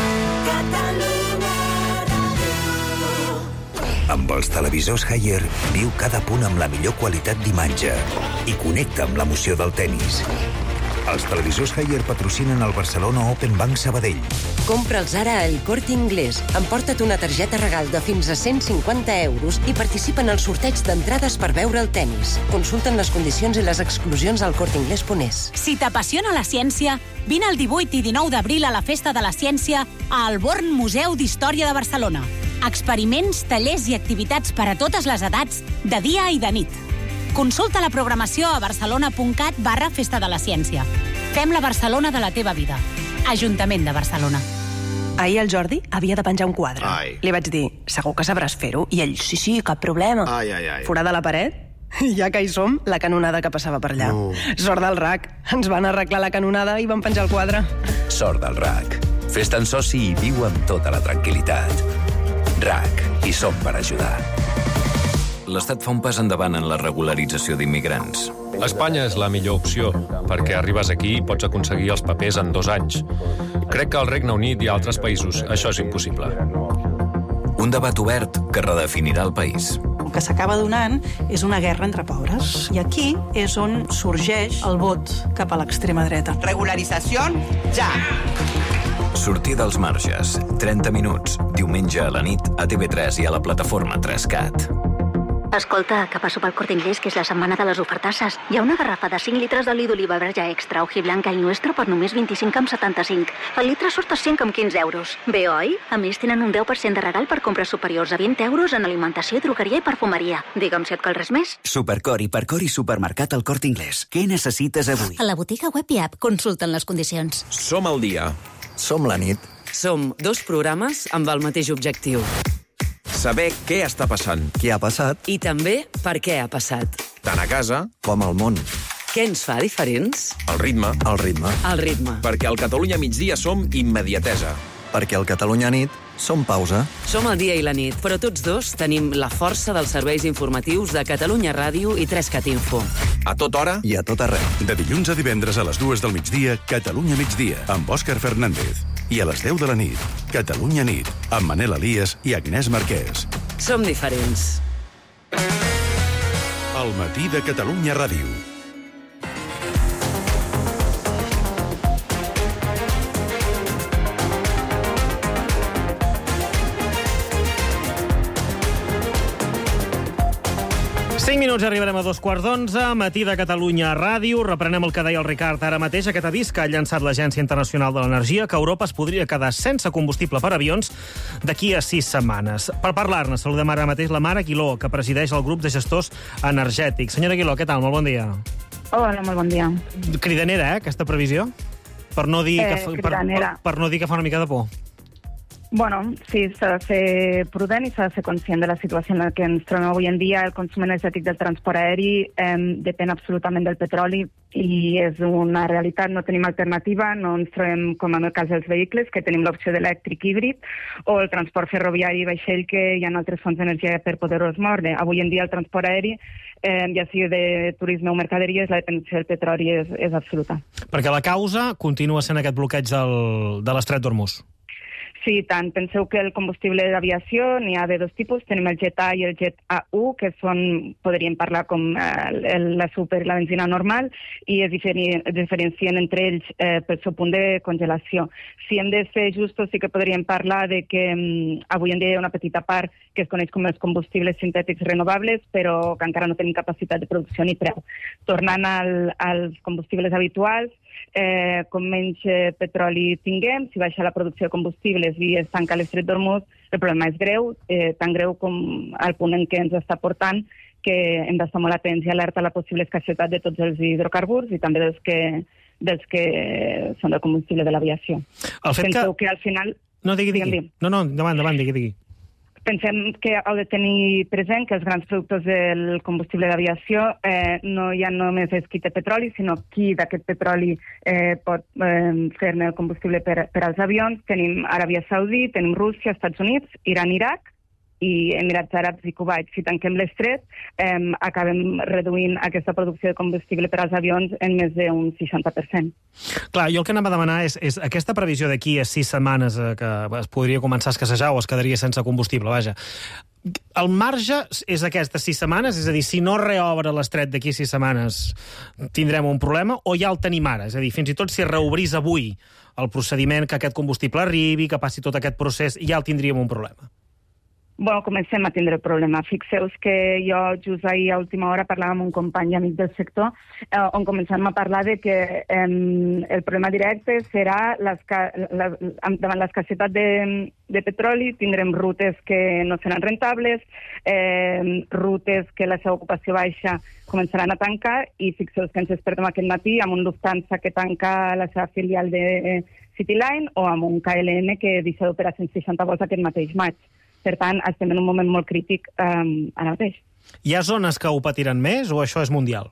Amb els televisors Haier, viu cada punt amb la millor qualitat d'imatge i connecta amb l'emoció del tennis. Els televisors Haier patrocinen el Barcelona Open Bank Sabadell. Compra'ls ara al Corte Inglés. Emporta't una targeta regal de fins a cent cinquanta euros i participa en el sorteig d'entrades per veure el tennis. Consulten les condicions i les exclusions al corte inglés punt es. Si t'apassiona la ciència, vine el divuit i dinou d'abril a la Festa de la Ciència a Alborn Museu d'Història de Barcelona. Experiments, tallers i activitats per a totes les edats, de dia i de nit. Consulta la programació a barcelona.cat barra Festa de la Ciència. Fem la Barcelona de la teva vida. Ajuntament de Barcelona. Ahir el Jordi havia de penjar un quadre. Ai. Li vaig dir, segur que sabràs fer-ho? I ell, sí, sí, cap problema. Ai, ai, ai. Forada la paret? Ja que hi som, la canonada que passava per allà. No. Sort del R A C. Ens van arreglar la canonada i van penjar el quadre. Sort del R A C. Fes-te'n soci i viu amb tota la tranquil·litat. R A C. Hi som per ajudar. L'Estat fa un pas endavant en la regularització d'immigrants. Espanya és la millor opció, perquè arribes aquí i pots aconseguir els papers en dos anys. Crec que al Regne Unit i a altres països això és impossible. Un debat obert que redefinirà el país. El que s'acaba donant és una guerra entre pobres. I aquí és on sorgeix el vot cap a l'extrema dreta. Regularització, ja! Sortir dels marges. trenta minuts. Diumenge a la nit a T V tres i a la plataforma tres cat. Escolta, que passo pel Corte Inglés, que és la setmana de les ofertasses. Hi ha una garrafa de cinc litres d'oli d'oliva verge extra hojiblanca i nuestro per només vint-i-cinc coma setanta-cinc. El litre surt a cinc coma quinze euros. Bé, oi? A més, tenen un deu per cent de regal per compres superiors a vint euros en alimentació, drogueria i perfumeria. Digue'm si et cal res més. Supercor, Hipercor i Supermercat al Corte Inglés. Què necessites avui? A la botiga web i app consulten les condicions. Som al dia. Som la nit. Som dos programes amb el mateix objectiu. Saber què està passant. Què ha passat? I també per què ha passat. Tant a casa com al món. Què ens fa diferents? El ritme. El ritme. El ritme. Perquè al Catalunya migdia som immediatesa. Perquè al Catalunya nit som pausa. Som el dia i la nit, però tots dos tenim la força dels serveis informatius de Catalunya Ràdio i tres cat info. A tota hora i a tot arreu. De dilluns a divendres a les dues del migdia, Catalunya migdia, amb Òscar Fernández. I a les deu de la nit, Catalunya nit, amb Manel Elias i Agnès Marquès. Som diferents. El matí de Catalunya Ràdio. cinc minuts arribarem a dos quarts d'onze, matí de Catalunya Ràdio. Reprenem el que deia el Ricard ara mateix. Aquest avís que ha llançat l'Agència Internacional de l'Energia, que Europa es podria quedar sense combustible per avions d'aquí a sis setmanes. Per parlar-ne, saludem ara mateix la Mar Aguiló, que presideix el grup de gestors energètics. Senyora Aguiló, què tal? Molt bon dia. Hola, molt bon dia. Cridanera, eh, aquesta previsió? Per no dir, eh, que, fa, per, per, per no dir que fa una mica de por. Bueno, sí, s'ha de ser prudent i s'ha de ser conscient de la situació en la que ens trobem avui en dia. El consum energètic del transport aeri eh, depèn absolutament del petroli i és una realitat, no tenim alternativa, no ens trobem com en el cas dels vehicles, que tenim l'opció d'elèctric híbrid, o el transport ferroviari i vaixell, que hi ha altres fonts d'energia per poder-los moure. Avui en dia el transport aeri, eh, ja sigui de turisme o mercaderies, la dependència del petroli és, és absoluta. Perquè la causa continua sent aquest bloqueig del, de l'estret d'Hormuz. Sí, tant. Penseu que el combustible d'aviació n'hi ha de dos tipus. Tenim el Jet A i el Jet A u, que són, podríem parlar com eh, la super i la benzina normal, i es diferen, diferencien entre ells eh, pel seu punt de congelació. Si hem de ser justos, sí que podríem parlar de que um, avui en dia hi ha una petita part que es coneix com els combustibles sintètics renovables, però que encara no tenim capacitat de producció ni preu. Tornant al, als combustibles habituals, eh, com menys eh, petroli tinguem, si baixa la producció de combustibles i es tanca l'estret d'Hormuz, el problema és greu, eh, tan greu com el punt en què ens està portant, que hem d'estar molt atents i alerta a la possible escassetat de tots els hidrocarburs i també dels que, dels que són del combustible de l'aviació. Penseu que... que al final... No, digui, digui. Digue'm, no, no, endavant, endavant, digui, digui. Pensem que heu de tenir present que els grans productors del combustible d'aviació eh, no hi ha només és qui té petroli, sinó qui d'aquest petroli eh, pot eh, fer-ne el combustible per, per als avions. Tenim Aràbia Saudí, tenim Rússia, Estats Units, Iran, Iraq i Emirats Àrabs i Kuwait. Si tanquem l'estret, eh, acabem reduint aquesta producció de combustible per als avions en més d'un seixanta per cent. Clar, jo el que anava a demanar és, és aquesta previsió d'aquí a sis setmanes eh, que es podria començar a escassejar o es quedaria sense combustible, vaja. El marge és aquest de sis setmanes? És a dir, si no reobre l'estret d'aquí a sis setmanes tindrem un problema o ja el tenim ara? És a dir, fins i tot si reobrís avui el procediment que aquest combustible arribi, que passi tot aquest procés, ja el tindríem un problema. Bueno, comencem a tindre el problema. Fixeu-vos que jo just ahir a última hora parlava amb un company amic del sector eh, on començàvem a parlar de que eh, el problema directe serà la, davant l'escassetat de, de petroli, tindrem rutes que no seran rentables, eh, rutes que la seva ocupació baixa començaran a tancar i fixeu-vos que ens despertem aquest matí amb un Lufthansa que tanca la seva filial de Cityline o amb un K L M que deixa d'operar cent seixanta vols aquest mateix maig. Per tant, estem en un moment molt crític um, ara mateix. Hi ha zones que ho patiran més o això és mundial?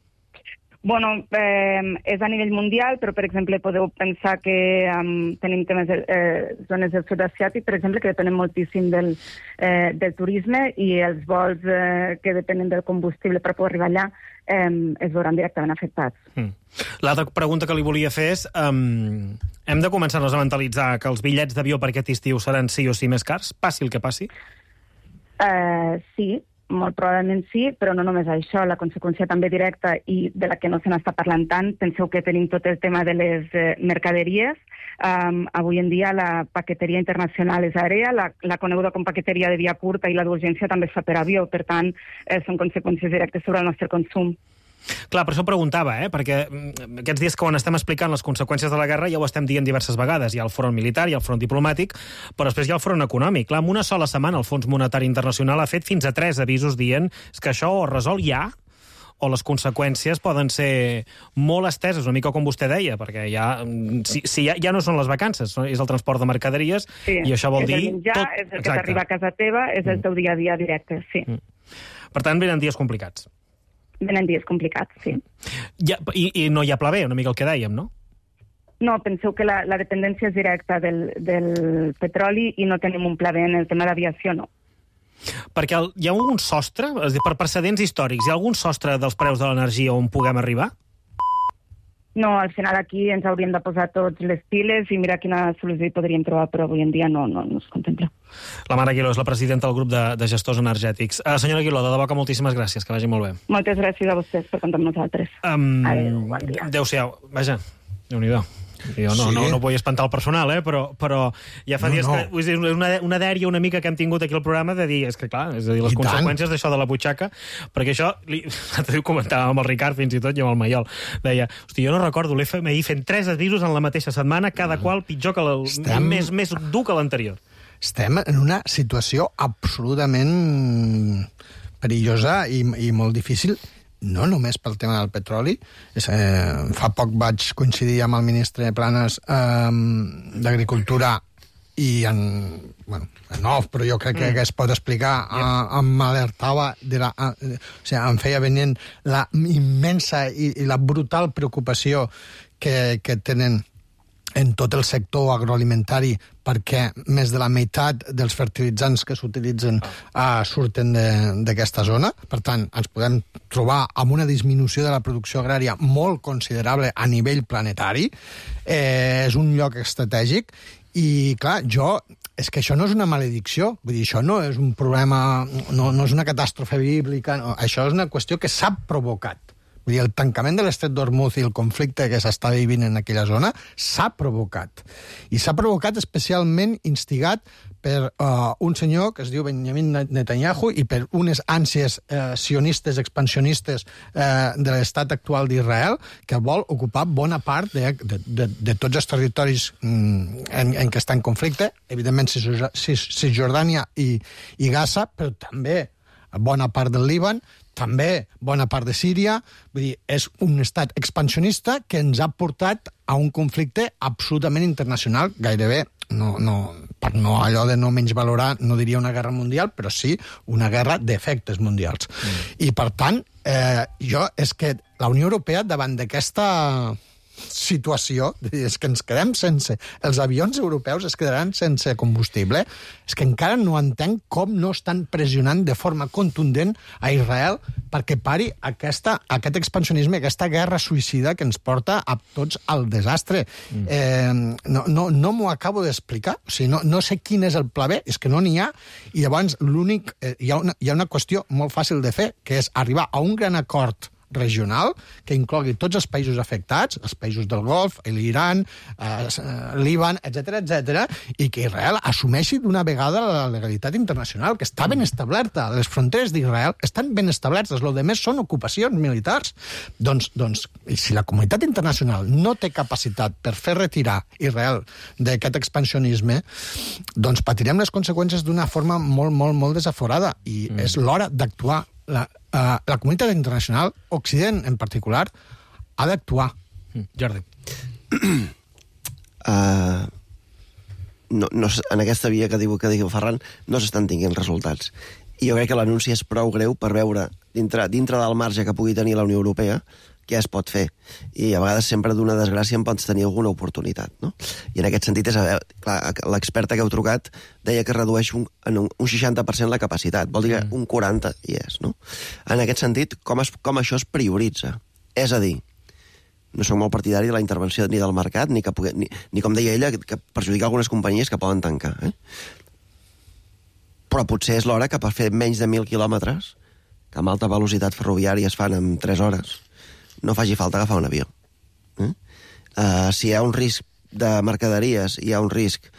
Bueno, eh, és a nivell mundial, però, per exemple, podeu pensar que um, tenim temes eh, zones del sud asiàtic, per exemple, que depenen moltíssim del, eh, del turisme i els vols eh, que depenen del combustible per poder arribar allà eh, es veuran directament afectats. Mm. L'altra pregunta que li volia fer és um, hem de començar-nos a mentalitzar que els bitllets d'avió per aquest estiu seran sí o sí més cars, passi el que passi? Uh, sí, molt probablement sí, però no només això, la conseqüència també directa i de la que no se n'està parlant tant, penseu que tenim tot el tema de les eh, mercaderies. Um, avui en dia la paqueteria internacional és aèria, la, la coneguda com paqueteria de via curta i la d'urgència també es fa per avió, per tant, eh, són conseqüències directes sobre el nostre consum. Clar, per això preguntava, eh? Perquè aquests dies que quan estem explicant les conseqüències de la guerra ja ho estem dient diverses vegades. Hi ha el front militar, hi ha el front diplomàtic, però després hi ha el front econòmic. Clar, en una sola setmana el Fons Monetari Internacional ha fet fins a tres avisos dient que això o resol ja o les conseqüències poden ser molt esteses, una mica com vostè deia, perquè ja, si, si ja, ja no són les vacances, és el transport de mercaderies, sí, i això vol és dir... És el menjar, tot... és el que t'arriba a casa teva, és el teu dia a dia directe, sí. Mm. Per tant, venen dies complicats. Venen dies complicats, sí. Ja, i, I no hi ha pla B, una mica el que dèiem, no? No, penseu que la, la dependència és directa del, del petroli i no tenim un pla B en el tema d'aviació, no. Perquè el, hi ha algun sostre, és a dir, per precedents històrics, hi ha algun sostre dels preus de l'energia on puguem arribar? No, al final aquí ens hauríem de posar tots les piles i mirar quina solució hi podríem trobar, però avui en dia no, no, no es contempla. La Mar Aguiló és la presidenta del grup de, de gestors energètics. Uh, senyora Aguiló, de debò que moltíssimes gràcies, que vagi molt bé. Moltes gràcies a vostès per comptar amb nosaltres. Um, Adéu, bon dia. Adéu-siau. Vaja, Déu-n'hi-do. Jo no, sí. no, no vull espantar el personal, eh? però, però ja fa no, dies no. que... És una, una dèria una mica que hem tingut aquí al programa de dir, és que clar, és a dir, les I conseqüències d'això de la butxaca, perquè això, li, ho comentàvem amb el Ricard fins i tot i amb el Maiol, deia, hosti, jo no recordo l'F M I fent tres avisos en la mateixa setmana, cada mm. qual pitjor que el... Estem... més, més dur que l'anterior. Estem en una situació absolutament perillosa i, i molt difícil, no només pel tema del petroli. És, eh, fa poc vaig coincidir amb el ministre Planas eh, d'Agricultura i en, bueno, en off, però jo crec que, que es pot explicar, eh, m'alertava, de la, eh, o sigui, em feia venint la immensa i, i la brutal preocupació que, que tenen en tot el sector agroalimentari, perquè més de la meitat dels fertilitzants que s'utilitzen uh, surten d'aquesta zona. Per tant, ens podem trobar amb una disminució de la producció agrària molt considerable a nivell planetari. Eh, és un lloc estratègic i, clar, jo... És que això no és una maledicció, vull dir, això no és un problema, no, no és una catàstrofe bíblica, no, això és una qüestió que s'ha provocat. Vull dir, el tancament de l'Estret d'Hormuz i el conflicte que s'està vivint en aquella zona s'ha provocat. I s'ha provocat especialment instigat per uh, un senyor que es diu Benjamin Netanyahu i per unes ànsies uh, sionistes, expansionistes uh, de l'estat actual d'Israel, que vol ocupar bona part de, de, de, de tots els territoris mm, en, en què està en conflicte, evidentment Cisjordània i, i Gaza, però també bona part del Líban, també bona part de Síria. Vull dir, és un estat expansionista que ens ha portat a un conflicte absolutament internacional, gairebé, no, no, per no allò de no menys valorar, no diria una guerra mundial, però sí una guerra d'efectes mundials. Mm. I, per tant, eh, jo, és que la Unió Europea, davant d'aquesta situació, és que ens quedem sense... Els avions europeus es quedaran sense combustible. És que encara no entenc com no estan pressionant de forma contundent a Israel perquè pari aquesta, aquest expansionisme, aquesta guerra suïcida que ens porta a tots al desastre. Mm. Eh, no no, no m'ho acabo d'explicar. O sigui, no, no sé quin és el pla B, és que no n'hi ha, i llavors l'únic... Eh, hi, ha una, hi ha una qüestió molt fàcil de fer, que és arribar a un gran acord regional que inclogui tots els països afectats, els països del Golf, l'Iran, eh, Líban, etcètera, etcètera, i que Israel assumeixi d'una vegada la legalitat internacional, que està ben establerta. Les fronteres d'Israel estan ben establertes, el que més són ocupacions militars. Doncs, doncs, si la comunitat internacional no té capacitat per fer retirar Israel d'aquest expansionisme, doncs patirem les conseqüències d'una forma molt, molt, molt desaforada, i mm. és l'hora d'actuar. La, uh, la comunitat internacional, Occident en particular, ha d'actuar. Mm. Jordi. Uh, no, no, en aquesta via que diu, que diu Ferran no s'estan tinguent resultats. I jo crec que l'anunci és prou greu per veure dintre, dintre del marge que pugui tenir la Unió Europea què es pot fer. I a vegades sempre d'una desgràcia en pots tenir alguna oportunitat, no? I en aquest sentit, és, clar, l'experta que heu trucat deia que redueix un, en un, un seixanta per cent la capacitat. Vol dir que un quaranta hi és, no? En aquest sentit, com, es, com això es prioritza? És a dir, no soc molt partidari de la intervenció ni del mercat, ni, que pugui, ni, ni com deia ella, que perjudica algunes companyies que poden tancar. Eh? Però potser és l'hora que per fer menys de mil quilòmetres que amb alta velocitat ferroviària es fan en tres hores, no faci falta agafar un avió. Eh? Uh, si hi ha un risc de mercaderies, hi ha un risc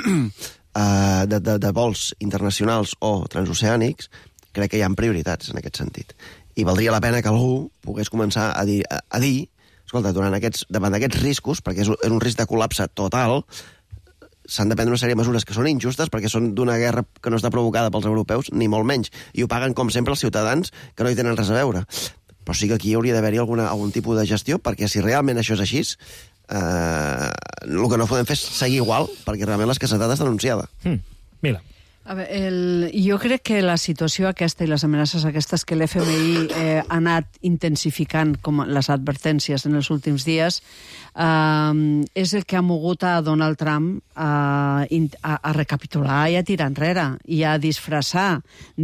uh, de, de, de vols internacionals o transoceànics, crec que hi ha prioritats en aquest sentit. I valdria la pena que algú pogués començar a dir, a, a dir escolta, durant aquests, davant d'aquests riscos, perquè és un, és un risc de col·lapse total, s'han de prendre una sèrie de mesures que són injustes perquè són d'una guerra que no està provocada pels europeus, ni molt menys, i ho paguen, com sempre, els ciutadans que no hi tenen res a veure. Però sí que aquí hauria d'haver-hi algun tipus de gestió, perquè si realment això és així, eh, el que no podem fer és seguir igual, perquè realment l'escassetat està anunciada. Mm. Mira. A veure, el, jo crec que la situació aquesta i les amenaces aquestes que l'F M I eh, ha anat intensificant com les advertències en els últims dies eh, és el que ha mogut a Donald Trump a, a, a recapitular i a tirar enrere i a disfressar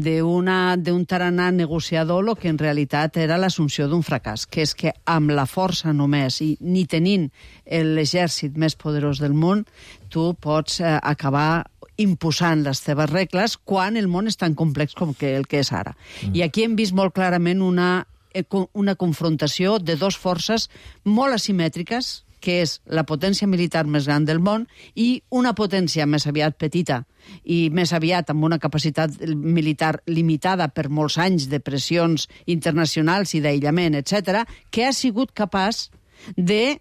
d'un taranà negociador el que en realitat era l'assumpció d'un fracàs, que és que amb la força només i ni tenint l'exèrcit més poderós del món tu pots eh, acabar imposant les teves regles quan el món és tan complex com que el que és ara. Mm. I aquí hem vist molt clarament una, una confrontació de dues forces molt asimètriques, que és la potència militar més gran del món i una potència més aviat petita i més aviat amb una capacitat militar limitada per molts anys de pressions internacionals i d'aïllament, etcètera, que ha sigut capaç de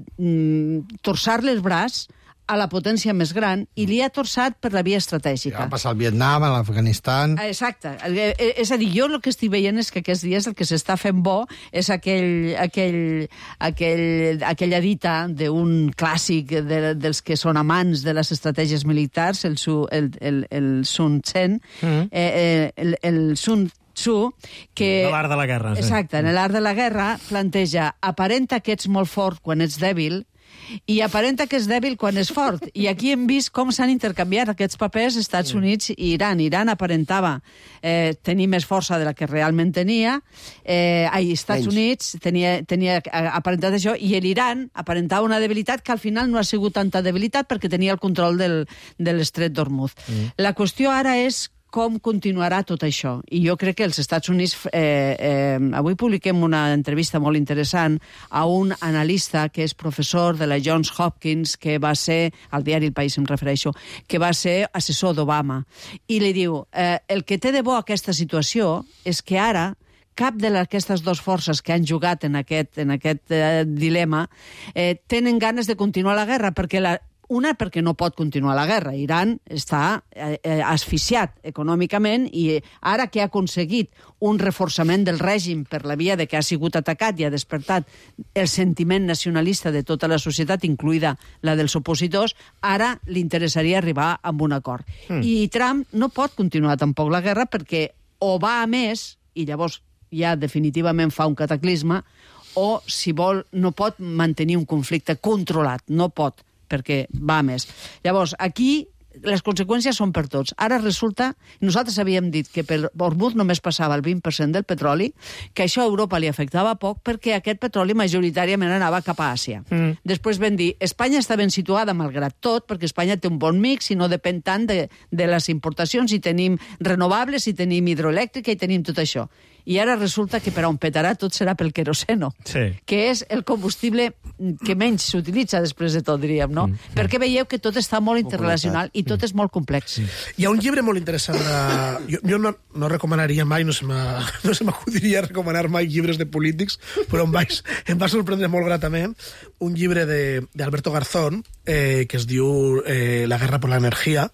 mm, torçar-li el braç a la potència més gran i li ha torçat per la via estratègica. Ja va passar al Vietnam, a l'Afganistan... Exacte. És a dir, jo el que estic veient és que aquests dies el que s'està fent bo és aquell, aquell, aquell, aquella dita d'un clàssic de, dels que són amants de les estratègies militars, el, el, el, el Sun Tzu, mm. eh, el, el Sun Tzu, que... De l'art de la guerra. Sí. Exacte, en l'art de la guerra planteja aparenta que ets molt fort quan ets dèbil i aparenta que és dèbil quan és fort. I aquí hem vist com s'han intercanviat aquests papers Estats Units i Iran. Iran aparentava eh, tenir més força de la que realment tenia. Eh, ai, Estats Menys. Units tenia, tenia aparentat això, i l'Iran aparentava una debilitat que al final no ha sigut tanta debilitat perquè tenia el control del, de l'estret d'Hormuz. Mm. La qüestió ara és com continuarà tot això. I jo crec que els Estats Units... Eh, eh, avui publiquem una entrevista molt interessant a un analista que és professor de la Johns Hopkins, que va ser, al diari El País em refereixo, que va ser assessor d'Obama. I li diu, eh, el que té de bo aquesta situació és que ara cap d'aquestes dues forces que han jugat en aquest, en aquest eh, dilema eh, tenen ganes de continuar la guerra, perquè la Una, perquè no pot continuar la guerra. Iran està eh, asfixiat econòmicament i ara que ha aconseguit un reforçament del règim per la via de que ha sigut atacat i ha despertat el sentiment nacionalista de tota la societat, incluïda la dels opositors, ara li interessaria arribar a un acord. Mm. I Trump no pot continuar tampoc la guerra perquè o va a més, i llavors ja definitivament fa un cataclisme, o, si vol, no pot mantenir un conflicte controlat. No pot, perquè va més. Llavors, aquí les conseqüències són per tots. Ara resulta, nosaltres havíem dit que per Hormuz només passava el vint per cent del petroli, que això a Europa li afectava poc perquè aquest petroli majoritàriament anava cap a Àsia. Mm. Després vam dir, Espanya està ben situada malgrat tot, perquè Espanya té un bon mix i no depèn tant de, de les importacions, i tenim renovables, i tenim hidroelèctrica, i tenim tot això. I ara resulta que per on petarà tot serà pel queroseno, sí. que és el combustible que menys s'utilitza després de tot, diríem, no? Mm. Perquè veieu que tot està molt interrelacional i tot és molt complex. Mm. Hi ha un llibre molt interessant. De... Jo, jo no, no recomanaria mai, no se m'acudiria no recomanar mai llibres de polítics, però em, vaig, em va sorprendre molt gratament un llibre d'Alberto Garzón eh, que es diu eh, La guerra por la energía,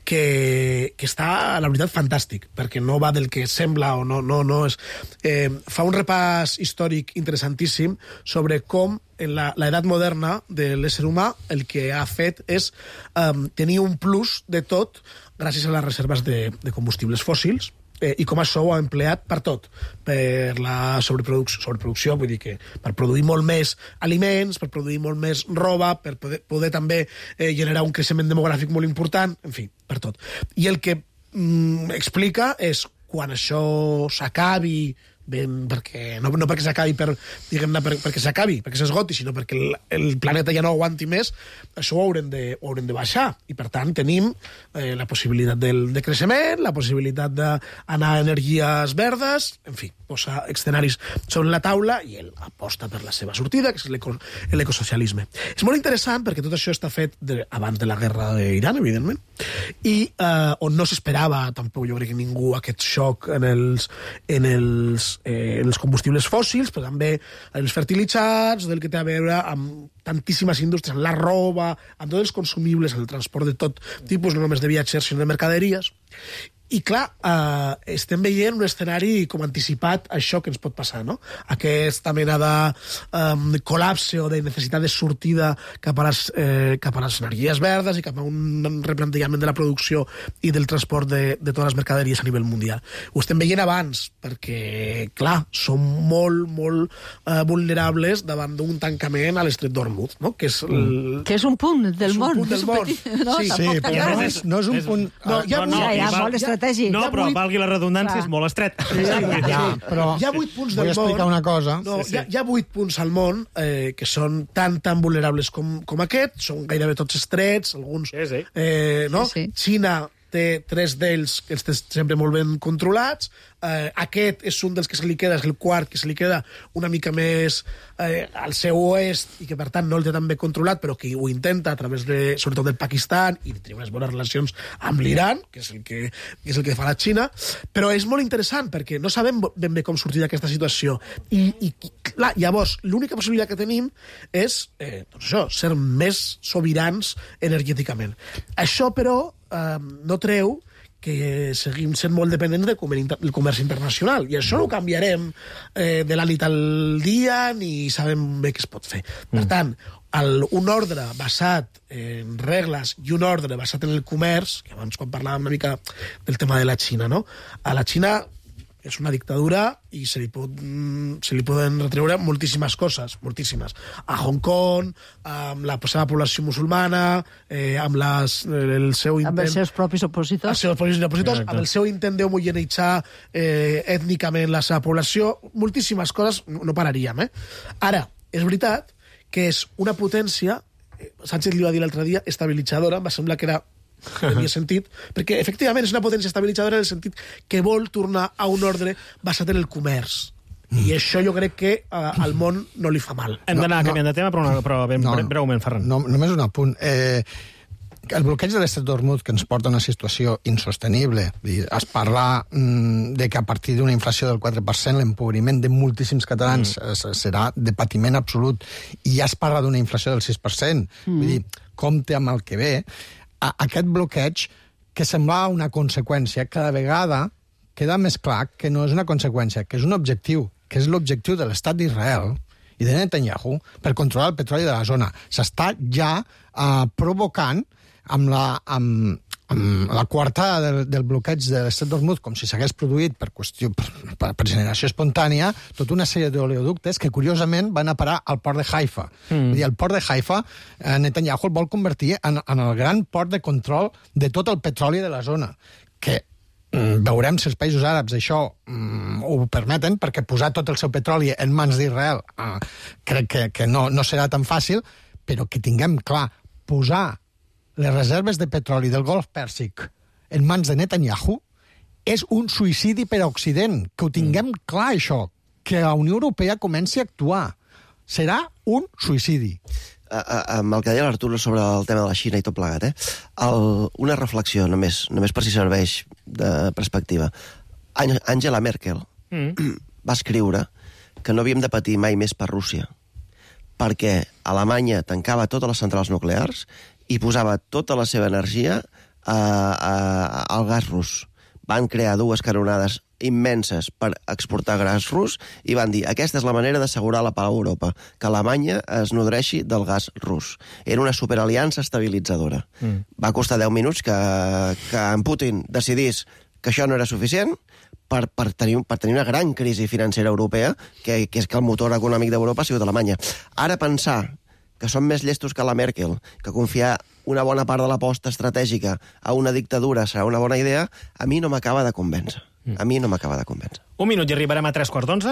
que, que està, la veritat, fantàstic, perquè no va del que sembla o no, no, no és... Eh, fa un repàs històric interessantíssim sobre com en l'edat moderna de l'ésser humà el que ha fet és um, tenir un plus de tot gràcies a les reserves de, de combustibles fòssils, eh, i com això ho ha empleat per tot, per la sobreproducció, sobreproducció, vull dir que per produir molt més aliments, per produir molt més roba, per poder, poder també eh, generar un creixement demogràfic molt important, en fi, per tot. I el que mm, explica és quan això s'acabi ben, perquè, no, no perquè s'acabi per, diguem-ne, per, perquè s'acabi, perquè s'esgoti, sinó perquè el, el planeta ja no aguanti més, això ho haurem de, ho haurem de baixar. I, per tant, tenim eh, la possibilitat del de creixement, la possibilitat d'anar a energies verdes, en fi, posar escenaris sobre la taula i ell aposta per la seva sortida, que és l'ecosocialisme. És molt interessant perquè tot això està fet de, abans de la guerra d'Iran, evidentment, i eh, on no s'esperava, tampoc jo crec que ningú, aquest xoc en els, en els, eh, en els combustibles fòssils, però també en els fertilitzats, del que té a veure amb tantíssimes indústries, en la roba, amb tots els consumibles, en el transport de tot tipus, no només de viatgers, sinó de mercaderies. I, clar, eh, estem veient un escenari com anticipat a això que ens pot passar, no? Aquesta mena de um, col·lapse o de necessitat de sortida cap a, les, eh, cap a les energies verdes i cap a un replantejament de la producció i del transport de, de totes les mercaderies a nivell mundial. Ho estem veient abans, perquè, clar, som molt, molt eh, vulnerables davant d'un tancament a l'estret d'Hormuz, no? Que és, el... que és un punt del és món. Un punt del món. Petit, no? Sí, sí, però no és, no és un punt... No, ja no, no, ja, ja, val- molt estratègic. No, però valgui la redundància, és molt estret. Sí, sí. Ja, però hi ha vuit punts vull del món... explicar una cosa. No, Sí, sí. Hi, ha, hi ha vuit punts al món eh, que són tan tan vulnerables com, com aquest, són gairebé tots estrets, alguns... Sí, sí. Eh, no? Sí, sí. Xina té tres d'ells que els té sempre molt ben controlats. Eh, aquest és un dels que se li queda, és el quart que se li queda una mica més eh, al seu oest i que, per tant, no el té tan bé controlat, però que ho intenta a través, de, sobretot, del Pakistan i té unes bones relacions amb l'Iran, que és el que, que és el que fa la Xina. Però és molt interessant perquè no sabem ben bé com sortir d'aquesta situació. I, i clar, llavors, l'única possibilitat que tenim és eh, doncs això, ser més sobirans energèticament. Això, però, eh, no treu que seguim sent molt dependents del comerç, inter del comerç internacional. I això no ho canviarem eh, de la nit al dia ni sabem bé què es pot fer. Per tant, el, un ordre basat en regles i un ordre basat en el comerç, que abans quan parlàvem una mica del tema de la Xina, no? A la Xina és una dictadura i se li, pot, se li poden retreure moltíssimes coses, moltíssimes. A Hong Kong, amb la seva població musulmana, eh, amb les, el seu intent... Amb els seus propis opositors. Els seus propis opositors, amb el seu intent d'homogeneitzar eh, ètnicament la seva població, moltíssimes coses, no, no pararíem, eh? Ara, és veritat que és una potència, eh, Sánchez li va dir l'altre dia, estabilitzadora, em va semblar que era tenia sentit, perquè efectivament és una potència estabilitzadora en el sentit que vol tornar a un ordre basat en el comerç. Mm. I això jo crec que uh, al món no li fa mal. Hem d'anar no, canviant de tema, però, una, però ben, no, breument, Ferran. No, només un apunt. Eh, el bloqueig de l'estret d'Hormuz que ens porta a una situació insostenible. Es parla mm, de que a partir d'una inflació del quatre per cent l'empobriment de moltíssims catalans mm. serà de patiment absolut. I ja es parla d'una inflació del sis per cent. Mm. Vull dir, compte amb el que ve. A aquest bloqueig, que semblava una conseqüència, cada vegada queda més clar que no és una conseqüència, que és un objectiu, que és l'objectiu de l'estat d'Israel i de Netanyahu per controlar el petroli de la zona. S'està ja uh, provocant amb la, amb, amb la coartada del, del bloqueig de l'estret d'Hormuz, com si s'hagués produït per qüestió per, per, per generació espontània, tota una sèrie d'oleoductes que, curiosament, van a parar al port de Haifa. Mm. Vull dir, el port de Haifa, eh, Netanyahu el vol convertir en, en el gran port de control de tot el petroli de la zona, que mm, veurem si els països àrabs això mm, ho permeten, perquè posar tot el seu petroli en mans d'Israel eh, crec que, que no, no serà tan fàcil, però que tinguem clar, posar les reserves de petroli del Golf Pèrsic en mans de Netanyahu és un suïcidi per a Occident. Que ho tinguem mm. clar, això. Que la Unió Europea comenci a actuar. Serà un suïcidi. Uh, uh, amb el que deia l'Artur sobre el tema de la Xina i tot plegat, eh? El, una reflexió, només, només per si serveix de perspectiva. Angela Merkel mm. va escriure que no havíem de patir mai més per Rússia, perquè Alemanya tancava totes les centrals nuclears i posava tota la seva energia a, a, al gas rus. Van crear dues canonades immenses per exportar gas rus i van dir, aquesta és la manera d'assegurar la pau a Europa, que Alemanya es nodreixi del gas rus. Era una superaliança estabilitzadora. Mm. Va costar deu minuts que, que en Putin decidís que això no era suficient per, per, tenir, per tenir una gran crisi financera europea, que, que és que el motor econòmic d'Europa ha sigut Alemanya. Ara pensar que són més llestos que la Merkel, que confiar una bona part de l'aposta estratègica a una dictadura serà una bona idea, a mi no m'acaba de convèncer. A mi no m'acaba de convèncer. Un minut i arribarem a tres quarts d'onze.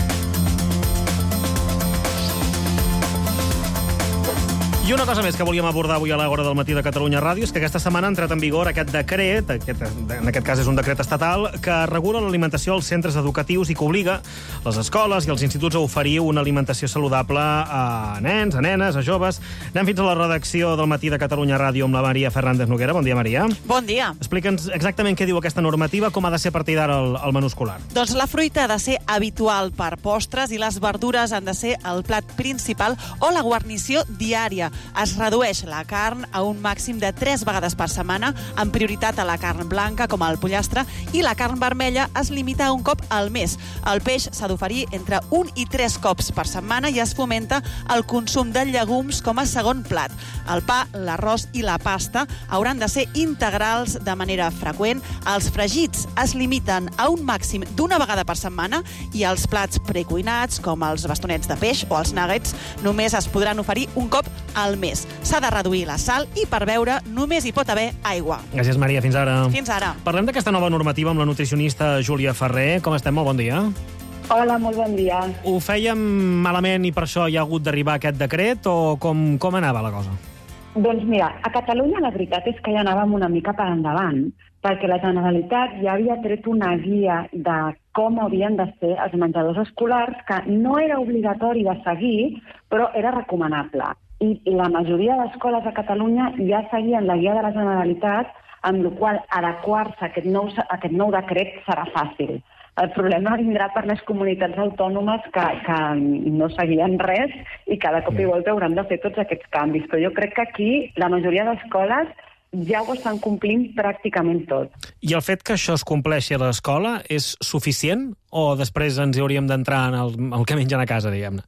I una cosa més que volíem abordar avui a l'hora del matí de Catalunya Ràdio és que aquesta setmana ha entrat en vigor aquest decret, aquest, en aquest cas és un decret estatal, que regula l'alimentació als centres educatius i que obliga les escoles i els instituts a oferir una alimentació saludable a nens, a nenes, a joves. Anem fins a la redacció del matí de Catalunya Ràdio amb la Maria Fernández Noguera. Bon dia, Maria. Bon dia. Explica'ns exactament què diu aquesta normativa, com ha de ser a partir d'ara el, el menú escolar. Doncs la fruita ha de ser habitual per postres i les verdures han de ser el plat principal o la guarnició diària. Es redueix la carn a un màxim de tres vegades per setmana, amb prioritat a la carn blanca, com el pollastre, i la carn vermella es limita a un cop al mes. El peix s'ha d'oferir entre un i tres cops per setmana i es fomenta el consum de llegums com a segon plat. El pa, l'arròs i la pasta hauran de ser integrals de manera freqüent. Els fregits es limiten a un màxim d'una vegada per setmana i els plats precuinats, com els bastonets de peix o els nuggets, només es podran oferir un cop al mes. S'ha de reduir la sal i per beure només hi pot haver aigua. Gràcies, Maria. Fins ara. Fins ara. Parlem d'aquesta nova normativa amb la nutricionista Júlia Ferrer. Com estem? Molt bon dia. Hola, molt bon dia. Ho fèiem malament i per això hi ha hagut d'arribar aquest decret o com, com anava la cosa? Doncs mira, a Catalunya la veritat és que ja anàvem una mica per endavant, perquè la Generalitat ja havia tret una guia de com haurien de ser els menjadors escolars, que no era obligatori de seguir, però era recomanable. I la majoria d'escoles a Catalunya ja seguien la guia de la Generalitat, amb la qual adequar-se a aquest nou, aquest nou decret serà fàcil. El problema vindrà per les comunitats autònomes que, que no seguien res i cada cop i volta hauran de fer tots aquests canvis. Però jo crec que aquí la majoria d'escoles ja ho estan complint pràcticament tot. I el fet que això es compleixi a l'escola és suficient o després ens hi hauríem d'entrar en el, el que mengen a casa, diguem-ne?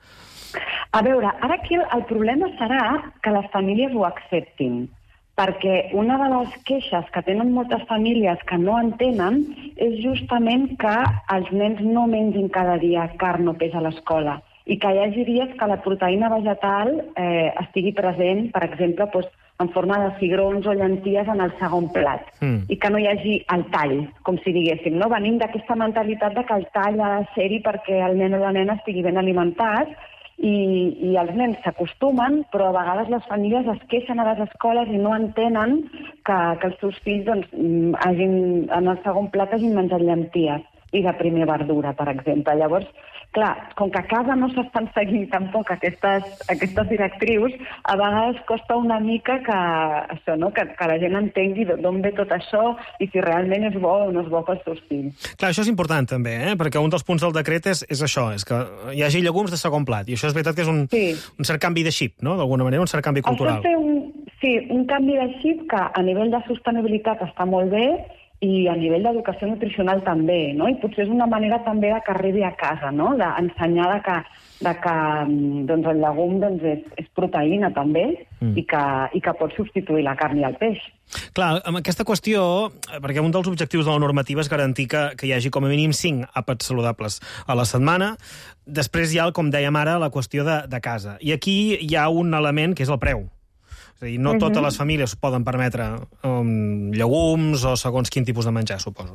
A veure, ara aquí el problema serà que les famílies ho acceptin, perquè una de les queixes que tenen moltes famílies que no entenen és justament que els nens no mengin cada dia carn o peix a l'escola i que hi hagi dies que la proteïna vegetal eh, estigui present, per exemple, doncs, en forma de cigrons o llenties en el segon plat, mm. i que no hi hagi el tall, com si diguéssim. No? Venim d'aquesta mentalitat de que el tall ha de ser-hi perquè el nen o la nena estigui ben alimentat, I, i els nens s'acostumen, però a vegades les famílies es queixen a les escoles i no entenen que, que els seus fills doncs, hagin, en el segon plat hagin menjat llenties i de primer verdura, per exemple. Llavors, clar, com que a casa no s'estan seguint tampoc aquestes, aquestes directrius, a vegades costa una mica que, això, no? que, que la gent entengui d'on ve tot això i si realment és bo o no és bo pels seus fills. Clar, això és important també, eh? Perquè un dels punts del decret és, és això, és que hi hagi llegums de segon plat, i això és veritat que és un, sí. un cert canvi de xip, no? D'alguna manera, un cert canvi cultural. Això un, sí, un canvi de xip que a nivell de sostenibilitat està molt bé, i a nivell d'educació nutricional també, no? I potser és una manera també de que arribi a casa, no? D'ensenyar de que, de que doncs, el llegum doncs, és, és proteïna també mm. i, que, i que pot substituir la carn i el peix. Clar, amb aquesta qüestió, perquè un dels objectius de la normativa és garantir que, que hi hagi com a mínim cinc àpats saludables a la setmana. Després hi ha, com dèiem ara, la qüestió de, de casa. I aquí hi ha un element que és el preu. És a dir, no totes les famílies poden permetre um, llegums o segons quin tipus de menjar, suposo.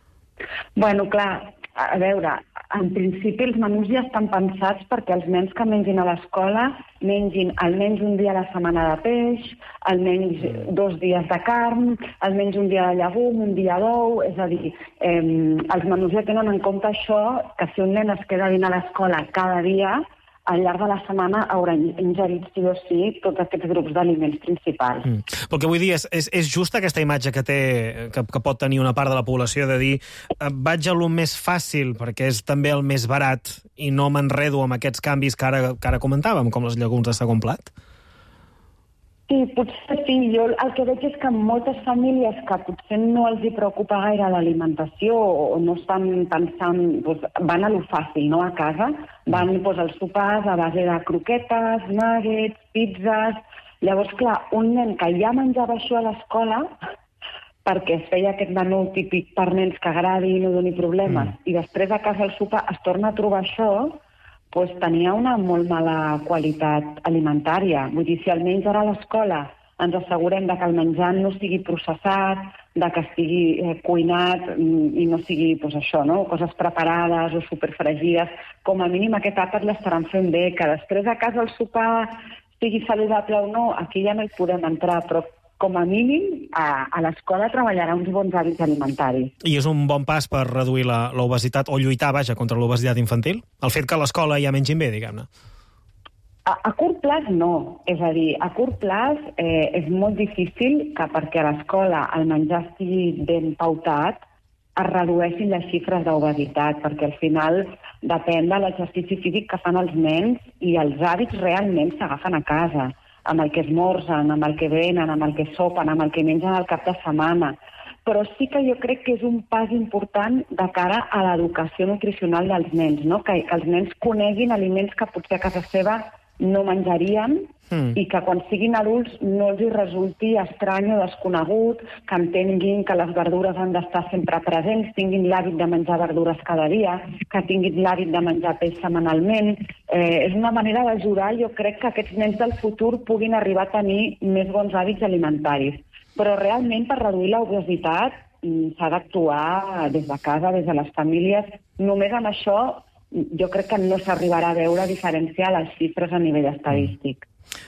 Bueno, clar, a veure, en principi els menús ja estan pensats perquè els nens que mengin a l'escola mengin almenys un dia a la setmana de peix, almenys dos dies de carn, almenys un dia de llegum, un dia d'ou, és a dir, eh, els menús ja tenen en compte això, que si un nen es queda dins a l'escola cada dia, al llarg de la setmana haurà ingerit sí o sí tots aquests grups d'aliments principals. Mm. Però el que vull dir és, és, és just aquesta imatge que, té, que, que pot tenir una part de la població de dir eh, vaig a lo més fàcil perquè és també el més barat i no m'enredo amb aquests canvis que ara, que ara comentàvem, com els llegums de segon plat? Sí, potser sí. Jo el que veig és que moltes famílies que potser no els hi preocupa gaire l'alimentació o no estan pensant, doncs, van a lo fàcil, no?, a casa. Van doncs, als sopars a base de croquetes, nuggets, pizzas. Llavors, clar, un nen que ja menjava això a l'escola perquè es feia aquest menú típic per nens que agradi i no doni problemes, mm. i després a casa al sopar es torna a trobar això, doncs tenia una molt mala qualitat alimentària. Vull dir, si almenys ara a l'escola ens assegurem de que el menjar no sigui processat, de que estigui eh, cuinat i no sigui, doncs això, no? Coses preparades o superfregides. Com a mínim aquest àpat l'estaran fent bé. Que després a casa el sopar sigui saludable o no, aquí ja no hi podem entrar, però com a mínim a, a l'escola treballarà uns bons hàbits alimentaris. I és un bon pas per reduir l'obesitat o lluitar, vaja, contra l'obesitat infantil? El fet que a l'escola ja mengin bé, diguem-ne. A, a curt plaç no. És a dir, a curt plaç eh, és molt difícil que perquè a l'escola el menjar estigui ben pautat es redueixin les xifres d'obesitat, perquè al final depèn de l'exercici físic que fan els nens i els hàbits realment s'agafen a casa, amb el que esmorzen, amb el que venen, amb el que sopen, amb el que mengen al cap de setmana. Però sí que jo crec que és un pas important de cara a l'educació nutricional dels nens, no? Que, que els nens coneguin aliments que potser a casa seva no menjarien mm. i que quan siguin adults no els hi resulti estrany o desconegut, que entenguin que les verdures han d'estar sempre presents, tinguin l'hàbit de menjar verdures cada dia, que tinguin l'hàbit de menjar peix setmanalment. Eh, és una manera d'ajudar, jo crec, que aquests nens del futur puguin arribar a tenir més bons hàbits alimentaris. Però realment per reduir l'obesitat s'ha d'actuar des de casa, des de les famílies. Només amb això jo crec que no s'arribarà a veure diferenciar les xifres a nivell estadístic.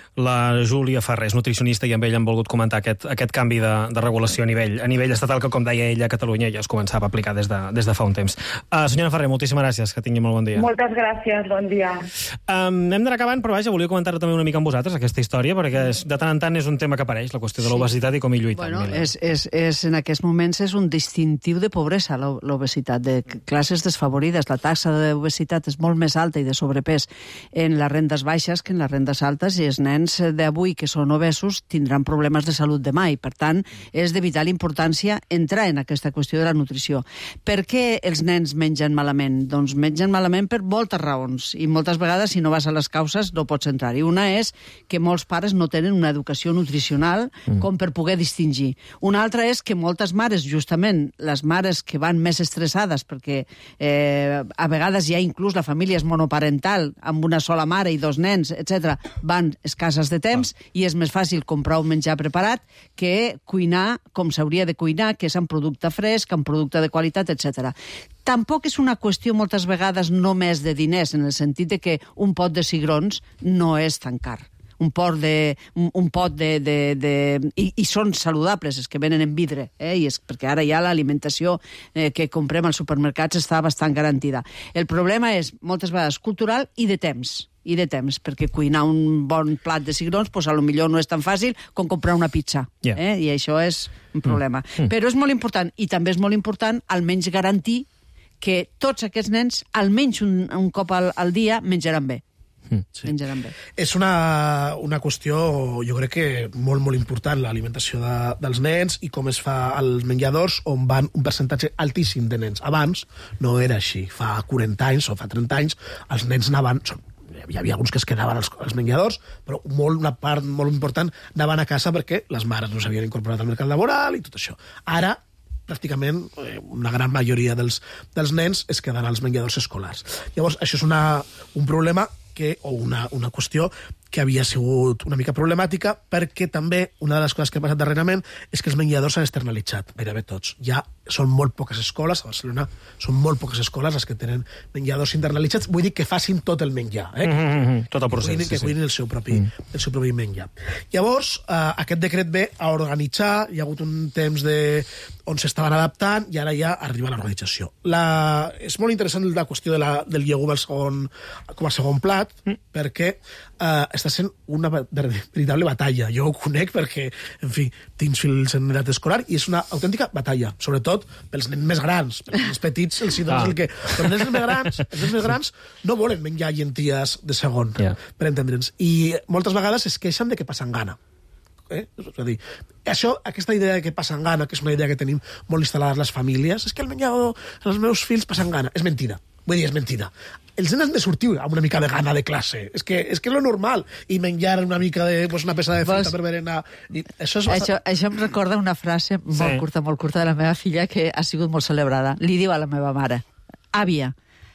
La Júlia Ferrer és nutricionista i amb ell hem volgut comentar aquest, aquest canvi de, de regulació a nivell, a nivell estatal que, com deia ella, a Catalunya ja es començava a aplicar des de, des de fa un temps. Uh, senyora Ferrer, moltíssimes gràcies, que tingui molt bon dia. Moltes gràcies, bon dia. Um, hem d'anar acabant, però vaja, volia comentar també una mica amb vosaltres aquesta història, perquè és, de tant en tant és un tema que apareix, la qüestió de l'obesitat i com hi lluitar. Bueno, és, és, és, en aquests moments és un distintiu de pobresa, l'obesitat, de classes desfavorides. La taxa d'obesitat és molt més alta i de sobrepès en les rendes baixes que en les rendes altes, i els nens d'avui que són obesos tindran problemes de salut demà, i per tant és de vital importància entrar en aquesta qüestió de la nutrició. Per què els nens mengen malament? Doncs mengen malament per moltes raons, i moltes vegades si no vas a les causes no pots entrar-hi. Una és que molts pares no tenen una educació nutricional mm. com per poder distingir. Una altra és que moltes mares, justament les mares que van més estressades, perquè eh, a vegades ja inclús la família és monoparental, amb una sola mare i dos nens, etcètera, van escasses de temps ah. i és més fàcil comprar un menjar preparat que cuinar com s'hauria de cuinar, que és amb producte fresc, amb producte de qualitat, etcètera. Tampoc és una qüestió moltes vegades només de diners, en el sentit de que un pot de cigrons no és tan car. Un pot de... Un, un pot de, de, de i, I són saludables, els que venen en vidre, eh? I és perquè ara ja l'alimentació eh, que comprem als supermercats està bastant garantida. El problema és, moltes vegades, cultural i de temps. i de temps, perquè cuinar un bon plat de cigrons, pues, a lo millor no és tan fàcil com comprar una pizza, yeah. eh? I això és un problema. Mm. Mm. Però és molt important, i també és molt important almenys garantir que tots aquests nens, almenys un, un cop al, al dia, menjaran bé. Sí. Menjaran bé. És una, una qüestió, jo crec que molt, molt important, l'alimentació de, dels nens i com es fa als menjadors on van un percentatge altíssim de nens. Abans no era així. Fa quaranta anys o fa trenta anys els nens anaven... Hi havia alguns que es quedaven als, als menjadors, però molt, una part molt important anaven a casa perquè les mares no s'havien incorporat al mercat laboral i tot això. Ara, pràcticament, una gran majoria dels, dels nens es queden als menjadors escolars. Llavors, això és una, un problema que, o una, una qüestió que havia sigut una mica problemàtica, perquè també una de les coses que ha passat darrerament és que els menjadors s'han externalitzat, gairebé tots. Ja són molt poques escoles, a Barcelona són molt poques escoles les que tenen menjadors internalitzats, vull dir que facin tot el menjar, eh? Mm-hmm, tot el procés. Que cuinin, que cuinin el seu propi, mm. el seu propi menjar. Llavors, eh, aquest decret ve a organitzar, hi ha hagut un temps de, on s'estaven adaptant i ara ja arriba l'organització. La, és molt interessant la qüestió de la, del llegum al segon, com a segon plat, mm. perquè eh, està sent una veritable batalla. Jo ho conec perquè, en fi, tinc fills en edat escolar i és una autèntica batalla, sobretot pels nens més grans. Pels nens petits els hi dones ah. el que... Però els nens més grans, els nens més grans no volen menjar llenties de segon, yeah. per entendre'ns. I moltes vegades es queixen de que passen gana. Eh? És a dir, això, aquesta idea de que passen gana, que és una idea que tenim molt instal·lades les famílies, és que el menjador, els meus fills passen gana. És mentida. Vull dir, és mentida. Els nens han de sortir amb una mica de gana de classe. És que és, que és lo normal. I menjar una mica de... Pues, una peça de fruita per berenar... I això, és bastant... això, això em recorda una frase molt sí. curta, molt curta de la meva filla que ha sigut molt celebrada. Li diu a la meva mare, àvia,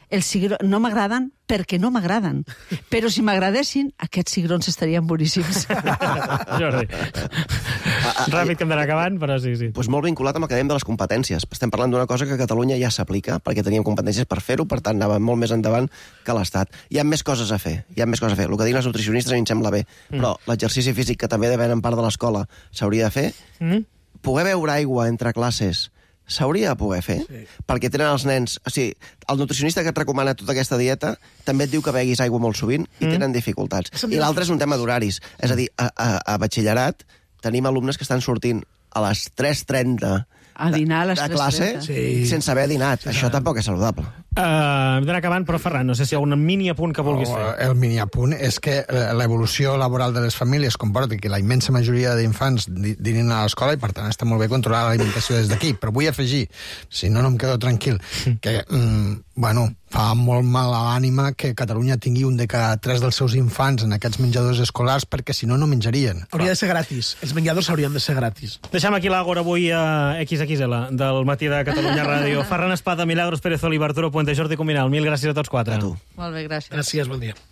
Els cigrons no m'agraden perquè no m'agraden. Però si m'agradessin, aquests cigrons estarien boníssims. Jordi. Ràpid que hem d'anar acabant, però sí, sí. Pues molt vinculat amb el que dèiem de les competències. Estem parlant d'una cosa que a Catalunya ja s'aplica, perquè teníem competències per fer-ho, per tant anàvem molt més endavant que l'Estat. Hi ha més coses a fer, hi ha més coses a fer. El que diuen els nutricionistes a mi em sembla bé, mm. però l'exercici físic que també depèn en part de l'escola s'hauria de fer. Mm. Poder beure aigua entre classes s'hauria de poder fer, sí. perquè tenen els nens... O sigui, el nutricionista que et recomana tota aquesta dieta també et diu que beguis aigua molt sovint i mm. tenen dificultats. I l'altre és un tema d'horaris. És a dir, a, a, a batxillerat tenim alumnes que estan sortint a les tres trenta a dinar a les de classe sí. sense haver dinat. Sí, Això tampoc és saludable. Uh, hem d'anar acabant, però Ferran, no sé si hi ha un mini apunt que vulguis fer. Oh, el mini apunt és que l'evolució laboral de les famílies comporta que la immensa majoria d'infants dinin a l'escola i, per tant, està molt bé controlar l'alimentació des d'aquí. Però vull afegir, si no, no em quedo tranquil, que, mm, bueno, fa molt mal a l'ànima que Catalunya tingui un de cada tres dels seus infants en aquests menjadors escolars, perquè si no, no menjarien. Hauria de ser gratis. Els menjadors haurien de ser gratis. Deixem aquí l'Àgora avui a X X L del matí de Catalunya Ràdio. Ferran Espada, Milagros Pérez Oliva, Arturo Puente, Jordi Cuminal. Mil gràcies a tots quatre. A tu. Molt bé, gràcies. Gràcies, bon dia.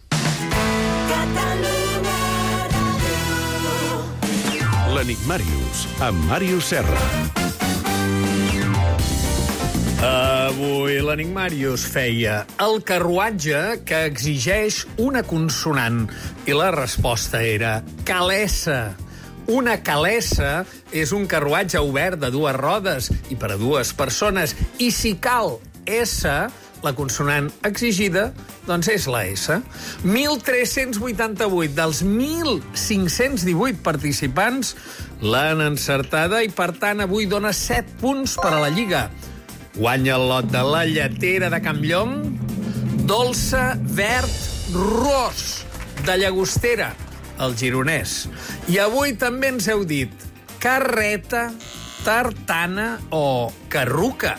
L'Enigmàrius, amb Màrius Serra. Avui l'Enigmàrius feia el carruatge que exigeix una consonant i la resposta era calessa. Una calessa és un carruatge obert de dues rodes i per a dues persones i si cal S, la consonant exigida, doncs és la S. mil tres-cents vuitanta-vuit dels mil cinc-cents divuit participants l'han encertada i, per tant, avui dona set punts per a la Lliga. Guanya el lot de la lletera de Campllong, dolça verd ros de Llagostera, el gironès. I avui també ens heu dit carreta, tartana o carruca.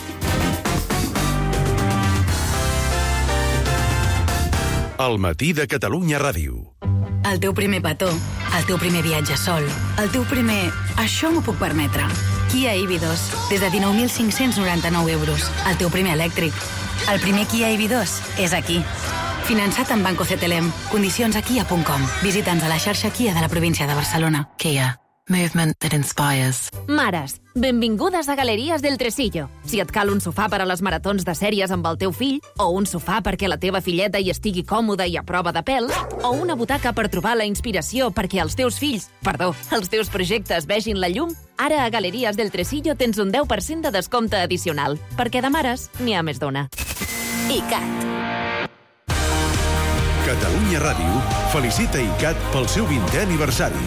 El matí de Catalunya Ràdio. El teu primer petó, el teu primer viatge sol, el teu primer... Això m'ho puc permetre. Kia E V dos, des de dinou mil cinc-cents noranta-nou euros. El teu primer elèctric. El primer Kia E V dos és aquí. Finançat amb Banco C T L M. Condicions a kia punt com. Visita'ns a la xarxa Kia de la província de Barcelona. Kia. Movement that inspires. Mares, benvingudes a Galeries del Tresillo. Si et cal un sofà per a les maratons de sèries amb el teu fill, o un sofà perquè la teva filleta hi estigui còmoda i a prova de pèl, o una butaca per trobar la inspiració perquè els teus fills, perdó, els teus projectes vegin la llum, ara a Galeries del Tresillo tens un deu per cent de descompte addicional, perquè de mares n'hi ha més d'una. ICAT. Catalunya Ràdio felicita ICAT pel seu vintè aniversari.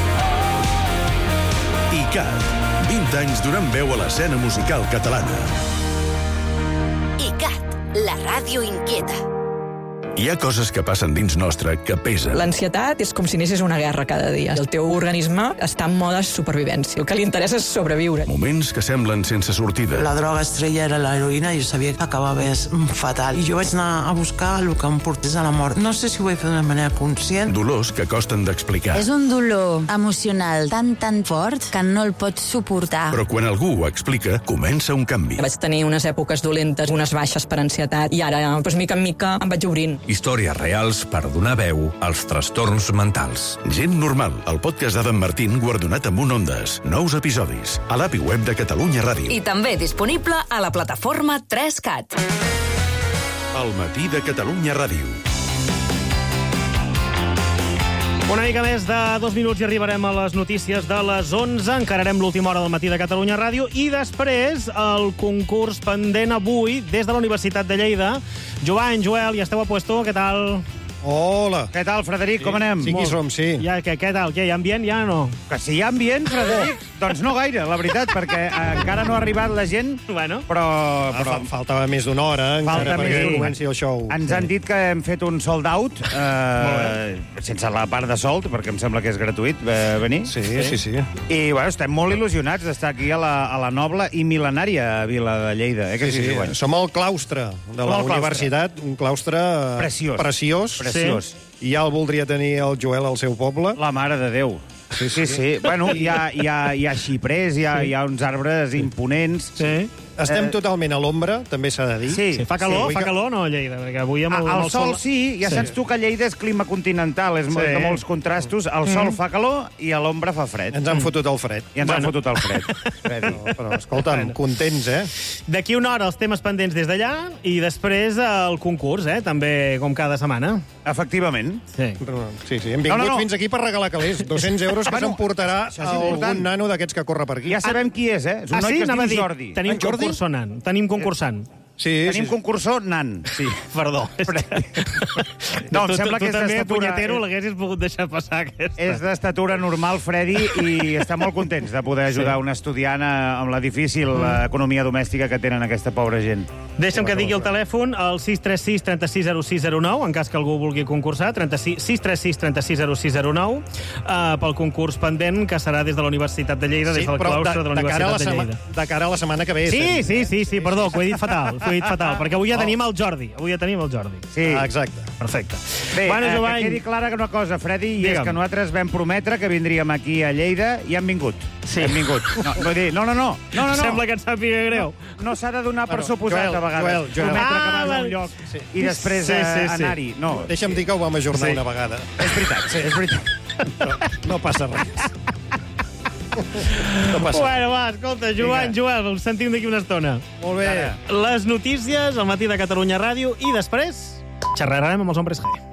ICAT, vint anys donant veu a l'escena musical catalana. ICAT, la ràdio inquieta. Hi ha coses que passen dins nostre que pesen. L'ansietat és com si anessis una guerra cada dia. El teu organisme està en mode supervivència. El que li interessa és sobreviure. Moments que semblen sense sortida. La droga estrella era l'heroïna i jo sabia que acabava fatal. I jo vaig anar a buscar el que em portés a la mort. No sé si ho vaig fer d'una manera conscient. Dolors que costen d'explicar. És un dolor emocional tan, tan fort que no el pots suportar. Però quan algú ho explica, comença un canvi. Vaig tenir unes èpoques dolentes, unes baixes per ansietat, i ara, doncs, mica en mica, em vaig obrint. Històries reals per donar veu als trastorns mentals. Gent normal, el podcast d'Adam Martín guardonat amb un Ondes. Nous episodis a l'A P I web de Catalunya Ràdio. I també disponible a la plataforma tres cat. El matí de Catalunya Ràdio. Una mica més de dos minuts i arribarem a les notícies de les onze. Encararem l'última hora del matí de Catalunya Ràdio i després el concurs pendent avui des de la Universitat de Lleida. Joan, Joel, ja esteu a puesto, què tal? Hola. Què tal, Frederic, sí, com anem? Sí, qui som, sí. Ja, què, què tal? Què, hi ha ambient? Ja no? Que si hi ha ambient, Frederic? Oh. Doncs no gaire, la veritat, perquè encara no ha arribat la gent, bueno. però... però... Ah, faltava més d'una hora encara perquè comenci el show. Ens han dit que hem fet un sold out, eh, sense la part de sold, perquè em sembla que és gratuït eh, venir. Sí, sí, sí. I, bueno, estem molt il·lusionats d'estar aquí a la, a la noble i mil·lenària Vila de Lleida. Eh, que sí, sí, sí, bueno. Som al claustre de la claustre. Universitat, un claustre preciós. preciós. Preciós. Sí. I ja el voldria tenir el Joel al seu poble. La mare de Déu. Sí, sí, sí. Bueno, hi ha, hi ha, hi ha xiprers, hi ha, sí. hi ha uns arbres imponents. Sí. Estem totalment a l'ombra, també s'ha de dir. Sí, sí fa calor, fa calor no, a Lleida? Perquè avui amb el, el, amb el sol, sí, ja saps tu que Lleida és clima continental, és sí. de molts contrastos. El sol fa calor i a l'ombra fa fred. Ens han fotut el fred. I ens han fotut el fred. No, però, escolta'm, contents, eh? D'aquí una hora els temes pendents des d'allà i després el concurs, eh? També com cada setmana. Efectivament. Sí, sí, sí. Hem vingut no, no, no. fins aquí per regalar calés. dos-cents euros que s'emportarà algun nano d'aquests que corre per aquí. Ja sabem qui és, eh? És un ah, noi sí? que es diu dir, Jordi. Tenim concursant. Tenim concursant. Sí, Tenim sí. concursor nan. Sí, perdó. No, em tu, sembla tu, que és també, d'estatura... punyetero, l'haguessis pogut deixar passar, aquesta. És d'estatura normal, Freddy, i està molt contents de poder ajudar sí. un estudiant amb la difícil mm. economia domèstica que tenen aquesta pobra gent. Deixa'm que digui el telèfon, el sis tres sis, tres sis zero sis zero nou, en cas que algú vulgui concursar, sis tres sis, tres sis zero sis zero nou, uh, pel concurs pendent, que serà des de la Universitat de Lleida, sí, des del claustre de, de la Universitat de Lleida. De cara a la setmana que ve. Sí, sí, sí, sí, perdó, que ho he dit fatal, ho he dit fatal, perquè avui ja tenim el Jordi, avui ja tenim el Jordi. Sí. Ah, exacte. Perfecte. Bé, bueno, eh, Jovany... que quedi clara una cosa, Freddy, i Digue'm. és que nosaltres vam prometre que vindríem aquí a Lleida i han vingut. Sí. Han vingut. No, no, no, no, no. no, no, no. Sembla que et sàpiga greu. No, no s'ha de donar per bueno, suposat, Joel, a vegades. Joel, Joel. Prometre Ah, que vas a un lloc sí. i després sí, sí, sí. anar-hi. No. Deixa'm dir que ho vam ajornar sí. una vegada. És veritat, sí. és veritat. No, no passa res. No passa. Bueno, va, escolta, Joan, Joel, ens sentim d'aquí una estona. Molt bé. Les notícies al matí de Catalunya Ràdio i després xerrarem amb els Hombres G.